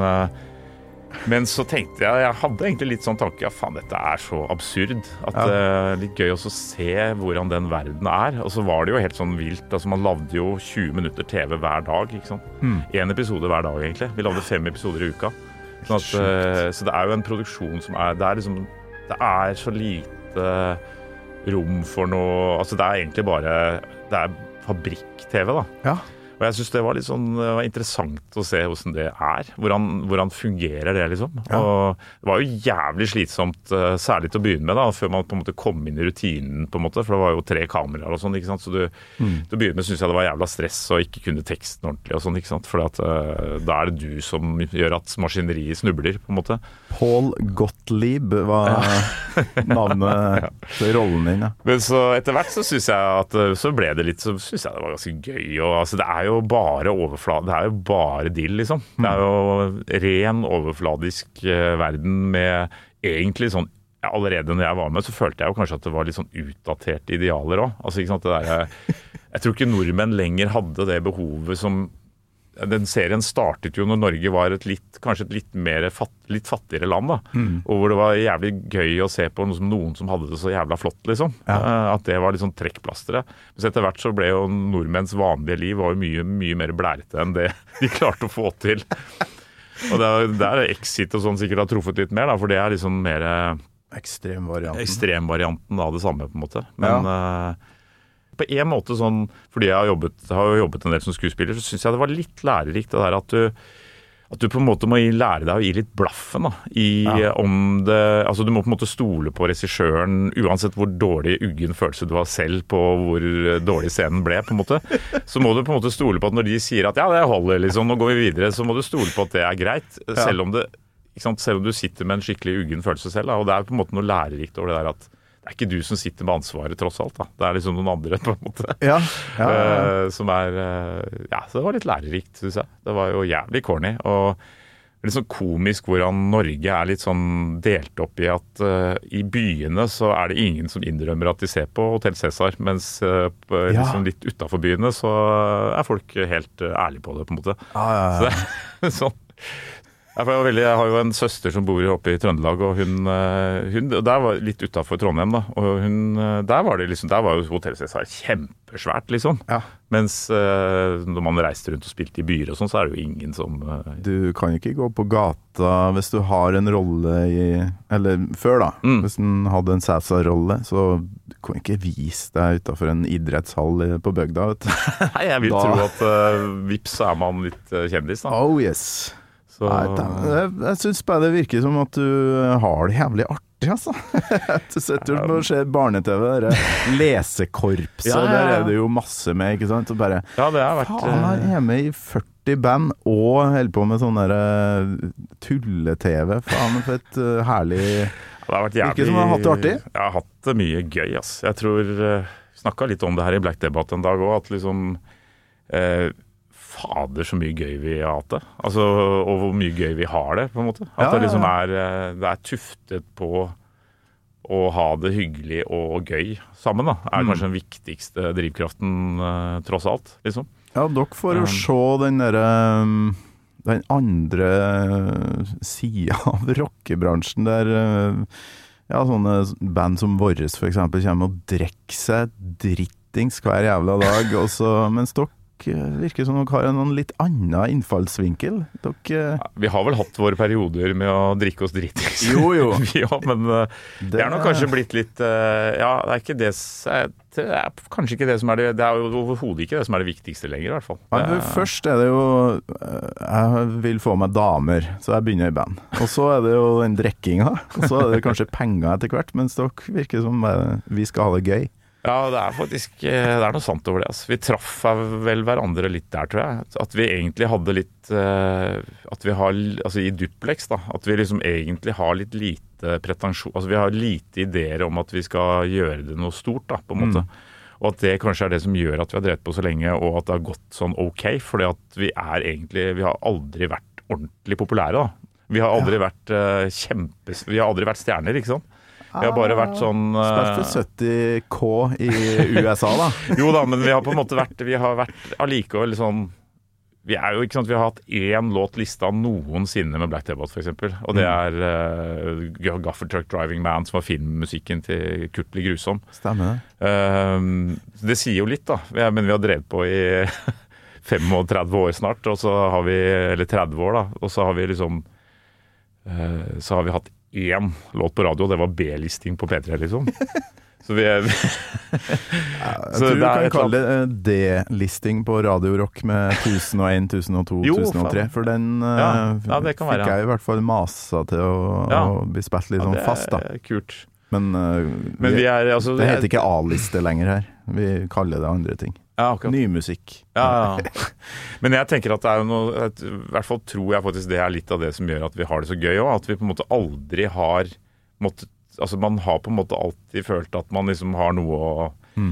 men så tenkte jeg, jeg hadde egentlig litt sånn tanke, ja faen, dette er så absurd, at det ja. er litt gøy også å se hvordan den verden er, og så var det jo helt sånn vilt, altså man lavde jo tjue minutter T V hver dag, ikke sant? Mm. En episode hver dag egentlig, vi lavde fem episoder i uka. Sånn at, uh, så det er jo en produksjon som er, det er liksom, det er så lite rom for noe, altså det er egentlig bare, det er fabrikk-TV da. Ja. Og jeg synes det var litt sånn det var interessant å se hvordan det er. Hvordan, hvordan fungerer det, liksom. Ja. Og det var jo jævlig slitsomt, særlig til å begynne med, da, før man på en måte kom inn i rutinen, på en måte, for det var jo tre kameraer og sånn, ikke sant? Så du, mm. til å begynne med synes jeg det var jævla stress å ikke kunne teksten ordentlig og sånn, ikke sant? For at, uh, da er det du som gjør at maskineriet snubler, på en måte. Paul Gottlieb var ja. navnet ja. til rollen din, ja. Men så etter hvert så synes jeg at, så ble det litt, så synes jeg det var ganske gøy, og altså det er jo jo bare overflad, det er jo bare dill liksom. Det er jo ren overfladisk eh, verden med egentlig sånn, ja, allerede når jeg var med så følte jeg jo kanskje at det var litt sånn utdaterte idealer også. Altså ikke sant, det der, jeg tror ikke nordmenn lenger hadde det behovet som, den serien startet jo når Norge var et litt, kanskje et litt mer fatt, litt fattigere land da, mm. og hvor det var jævlig gøy å se på noen som, noen som hadde det så jævla flott liksom, ja. At det var litt sånn trekkplastere. Men så etter hvert så ble jo nordmenns vanlige liv var jo mye, mye mer blærete enn det de klarte å få til. Og det er, der Exit og sånn sikkert har truffet litt mer da, for det er liksom mer ekstremvarianten. Ekstremvarianten av det samme på en måte. Men ja. uh, på en måte sånn, fordi jeg har jobbet, har jobbet en del som skuespiller, så synes jeg det var litt lærerikt det der at du, at du på en måte må lære deg å gi litt blaffen da, i ja. om det, altså du må på en måte stole på regissøren, uansett hvor dårlig uggen følelse du har selv på hvor dårlig scenen ble, på en måte. Så må du på en måte stole på at når de sier at ja, det holder liksom, nå går vi videre, så må du stole på at det er greit, ja. selv om det, ikke sant, selv om du sitter med en skikkelig uggen følelse selv, da, og det er på en måte noe lærerikt over det der at det er ikke du som sitter med ansvaret tross alt da. Det er liksom noen andre på en måte. Ja, ja, ja. Uh, som er, uh, ja, så det var litt lærerikt, synes jeg. Det var jo jævlig corny, og litt sånn komisk hvordan Norge er litt sånn delt opp i at uh, i byene så er det ingen som innrømmer at de ser på Hotel Cæsar, mens uh, på, ja. liksom litt utenfor byene så er folk helt uh, ærlige på det på en måte. Ja, ja, ja. Så det er sånn. Jeg har jo en søster som bor oppe i Trøndelag, og hun, hun der var litt utenfor Trondheim da, og hun, der var det liksom, der var jo Hotel Cæsar kjempesvært liksom, ja. mens uh, når man reiste rundt og spilte i byer og sånn, så er det jo ingen som... Uh, du kan ikke gå på gata hvis du har en rolle i, eller før da, mm. hvis du hadde en Cæsar-rolle, så du kan ikke vise deg utenfor en idrettshall på bygda, vet du. Nei, jeg vil da... tro at uh, vips er man litt uh, kjendis da. Oh yes. Så... Nei, jeg, jeg synes bare det virker som at du har det jævlig artig, altså. Du setter ut og ser barne-TV, der lesekorps, ja, ja, ja. Der er det jo masse med, ikke sant? Og bare, ja, det har vært... faen, jeg er med i førti band, og holder på med sånn der tulle-TV. Faen, for et uh, herlig... Det har vært jævlig... Virker som du har hatt det artig? Jeg har hatt det mye gøy, ass. Jeg tror... Uh, snakket litt om det her i Black Debate en dag også, at liksom... Uh, fader så mye gøy vi har hatt det. Altså, og hvor mye gøy vi har det, på en måte. At ja, det liksom er, det er tuftet på å ha det hyggelig og gøy sammen, da. Er mm. kanskje den viktigste drivkraften, uh, tross alt, liksom. Ja, dere får jo um, se den der, um, den andre siden av rockebransjen der, uh, ja, sånne band som Våres for eksempel kommer og drekker seg drittings hver jævla dag, og så, mens dere virker som dere har en litt annen innfallsvinkel. Dere... Ja, vi har vel hatt våre perioder med å drikke oss dritings. Jo, jo. ja, men uh, det... det er nok kanskje blitt litt uh, ja, det er ikke det, det er kanskje ikke det som er det det er jo overhodet ikke det som er det viktigste lenger, i hvert fall. Ja, er... Først er det jo jeg vil få meg damer, så jeg begynner i band. Og så er det jo den drekkinga, og så er det kanskje penger etter hvert, mens dere virker som vi skal ha det gøy. Ja, det er faktisk det er noe sant over det. Altså. Vi traff vel hverandre litt der, tror jeg. At vi egentlig hadde litt at vi har, altså i Duplex da, at vi liksom egentlig har litt lite pretensjon, altså vi har lite ideer om at vi skal gjøre det noe stort da, på en måte. Mm. Og at det kanskje er det som gjør at vi har drevet på så lenge, og at det har gått sånn ok, fordi at vi er egentlig, vi har aldri vært ordentlig populære da. Vi har aldri ja. vært uh, kjempe, vi har aldri vært stjerner, ikke sant? Vi har bare vært sånn uh... Spilt for sytti K i U S A da. Jo da, men vi har på en måte vært vi har vært allikevel sånn vi er jo ikke sant, vi har hatt én låt lista noensinne med Black Debate for eksempel, og det er uh, Gaffer Truck Driving Man, som var filmmusikken til Kurt blir grusom. Stemmer det. Uh, det sier jo litt da, men vi har drevet på i femogtredve år snart, og så har vi, eller tretti år da, og så har vi liksom uh, så har vi hatt én låt på radio, og det var B-listing på P tre, liksom. Så vi er ja, Jeg tror du kan kalle det D-listing på Radio Rock med tusen og en, tusen og to, jo, tusen og tre, for den ja, ja, det kan fikk være, ja. jeg i hvert fall masa til å, ja. å bli spilt litt sånn ja, fast da. Kult. Men, uh, Men vi er, altså, det heter ikke A-liste lenger her. Vi kaller det andre ting. Ja, ny musikk. Ja, ja. Men jeg tenker at det er jo noe, at, i hvert fall tror jeg faktisk det er litt av det som gjør at vi har det så gøy også, at vi på en måte aldri har måttet, altså man har på en måte alltid følt at man liksom har noe å mm.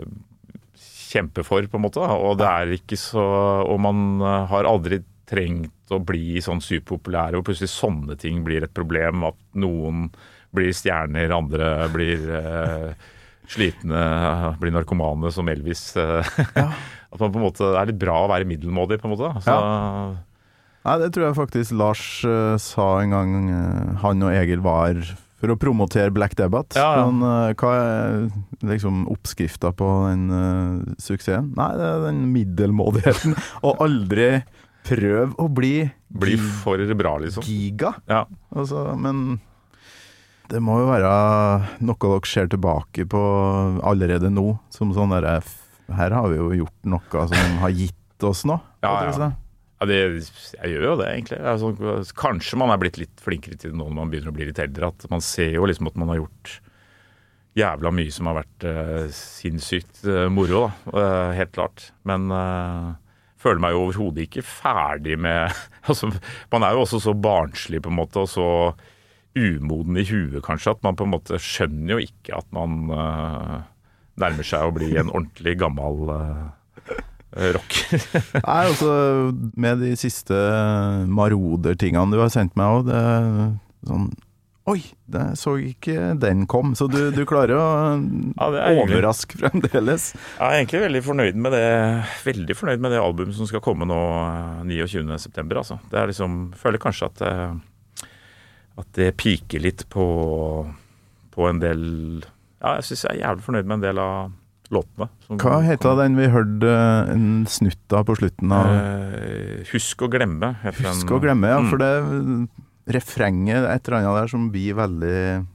uh, kjempe for på en måte, og det er ikke så, og man uh, har aldri trengt å bli sånn superpopulære, og plutselig sånne ting blir et problem, at noen blir stjerner, andre blir uh, slitne, blir narkomane som Elvis. Uh, ja. At man på en måte, det er litt bra å være middelmådig på en måte. Så, ja. Nei, det tror jeg faktisk Lars uh, sa en gang uh, han og Egil var for å promotere Black Debate. Ja, ja. Men, uh, hva er liksom oppskrifta på den uh, suksessen? Nei, det er den middelmådigheten. Og aldri prøv å bli Bli for bra, liksom. Giga. Ja. Altså, men det må jo være noe dere ser tilbake på allerede nå, som sånn der, her har vi jo gjort noe som har gitt oss noe. Ja, ja. Ja, det, jeg gjør jo det egentlig. Altså, kanskje man er blitt litt flinkere til det nå når man begynner å bli litt eldre, at man ser jo liksom at man har gjort jævla mye som har vært uh, sinnssykt uh, moro, da. Uh, helt klart. Men uh, føler meg jo overhodet ikke ferdig med altså, man er jo også så barnslig på en måte, og så umoden i huet kanskje, at man på en måte skjønner jo ikke at man uh, nærmer seg å bli en ordentlig gammel uh, rocker. Nei, altså med de siste maroder-tingene du har sendt meg også, det er sånn, oi, det så ikke den kom, så du, du klarer å ja, overraske fremdeles. Jeg er egentlig veldig fornøyd med det, veldig fornøyd med det albumet som skal komme nå niogtyvende september, altså. Det er liksom, føler kanskje at uh, at det piker litt på, på en del, ja, jeg synes jeg er jævlig fornøyd med en del av låtene. Hva heter den vi hørte en snutt av på slutten av? Uh, Husk å glemme. Husk å glemme, ja, mm. for det refrenget et eller annet der som blir veldig,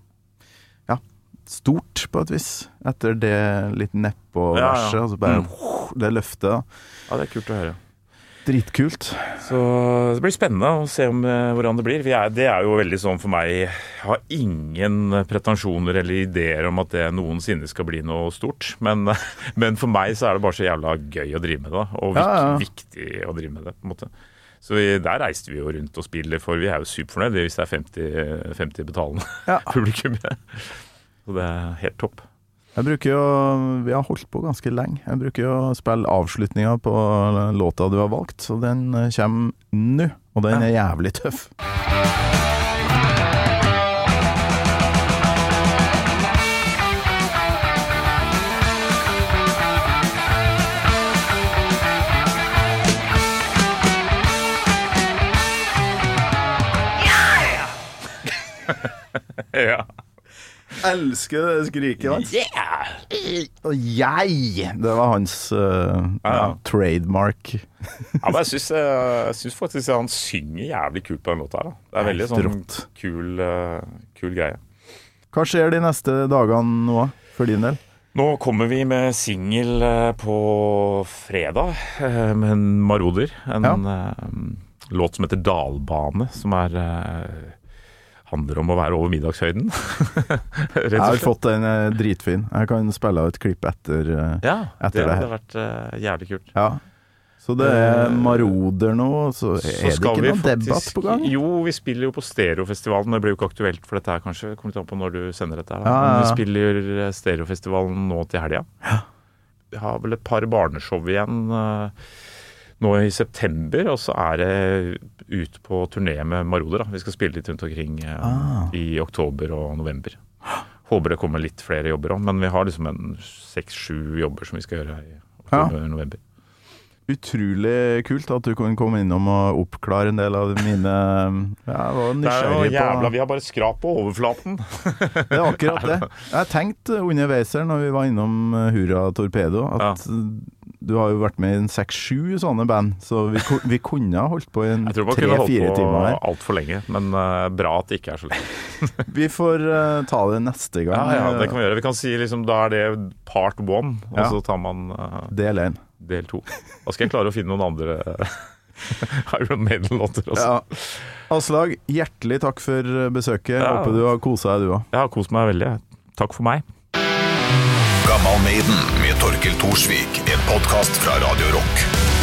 ja, stort på et vis. Etter det litt neppå ja, verset, ja. Altså bare, mm. det løftet da. Ja, det er kult å høre. Dritkult. Så det blir spennende å se om, hvordan det blir. Vi er, det er jo veldig sånn for meg, jeg har ingen pretensjoner eller ideer om at det noensinne skal bli noe stort, men, men for meg så er det bare så jævla gøy å drive med det, og vik, ja, ja. viktig å drive med det, på en måte. Så vi, der reiste vi jo rundt og spiller, for vi er jo superfornøyde hvis det er femti, femti betalende ja. publikum. Så det er helt topp. Jeg bruker jo, vi har holdt på ganske lenge, jeg bruker jo å spille avslutninger på låta du har valgt, så den kommer nå, og den er jævlig tøff. Ja. Elsker det skriket hans. Yeah! Og jeg, det var hans uh, ja, ja. trademark. Ja, men jeg synes, jeg synes faktisk at han synger jævlig kult på den låta her. Da. Det er veldig sånn kul, uh, kul greie. Hva skjer de neste dagene nå, for din del? Nå kommer vi med single på fredag, med en Maroder. En ja. uh, låt som heter Dalbane, som er... Uh, handler om å være over middagshøyden. Jeg har fått en uh, dritfin. Jeg kan spille av et klipp etter, uh, ja, etter det, det her. Ja, det har vært uh, jævlig kult. Ja. Så det er Maroder nå, så, så er det ikke noen faktisk, debatt på gang? Jo, vi spiller jo på Stereofestivalen, men det blir jo ikke aktuelt for dette her kanskje, kommer til an på når du sender dette her. Ja, ja, ja. Men vi spiller Stereofestivalen nå til helga. Ja. Vi har vel et par barneshow igjen uh, nå i september, og så er det ut på turné med Maroder. Da. Vi skal spille litt rundt omkring eh, ah. i oktober og november. Håper det kommer litt flere jobber også, men vi har liksom en seks-sju jobber som vi skal gjøre i oktober og november. Utrolig kult at du kunne komme innom og oppklare en del av mine ja, var det er jo jævla, på... vi har bare skrap på overflaten. Det er akkurat det. Jeg tenkte underveis her når vi var innom Hurra Torpedo at ja. du har jo vært med i en seks-sju sånne band, så vi, vi kunne ha holdt på i en tre-fire timer her. Alt for lenge, men uh, bra at det ikke er så lenge. Vi får uh, ta det neste gang. Ja, ja, det kan vi gjøre. Vi kan si liksom, da er det part one, og ja. så tar man uh, del én. Del to. Da skal jeg klare å finne noen andre Iron Maiden-låter også. Ja. Aslag, hjertelig takk for besøket. Ja. Håper du har koset deg du også. Jeg har koset meg veldig. Takk for meg. Gammal Maiden med Torkel Thorsvik, en podcast fra Radio Rock.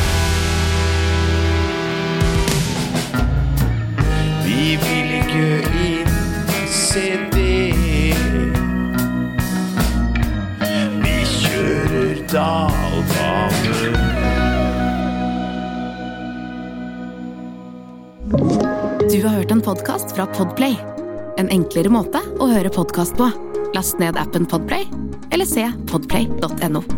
Vi vil ikke innse det. Vi kjører dalbane. Du har hørt en podcast fra Podplay. En enklere måte å høre podcast på. Last ned appen Podplay, eller se podplay punktum no.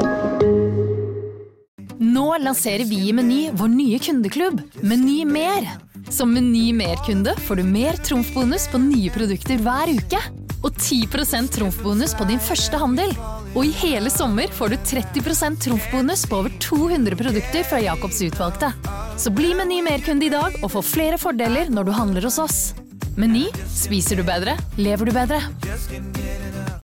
Nå lanserer vi i Meny vår nye kundeklubb, Meny Mer. Som Meny Mer-kunde får du mer trumfbonus på nye produkter hver uke. Og ti prosent trumfbonus på din første handel. Og i hele sommer får du tretti prosent trumfbonus på over to hundre produkter fra Jakobs utvalgte. Så bli Meny Mer-kunde i dag og få flere fordeler når du handler hos oss. Meny, spiser du bedre, lever du bedre.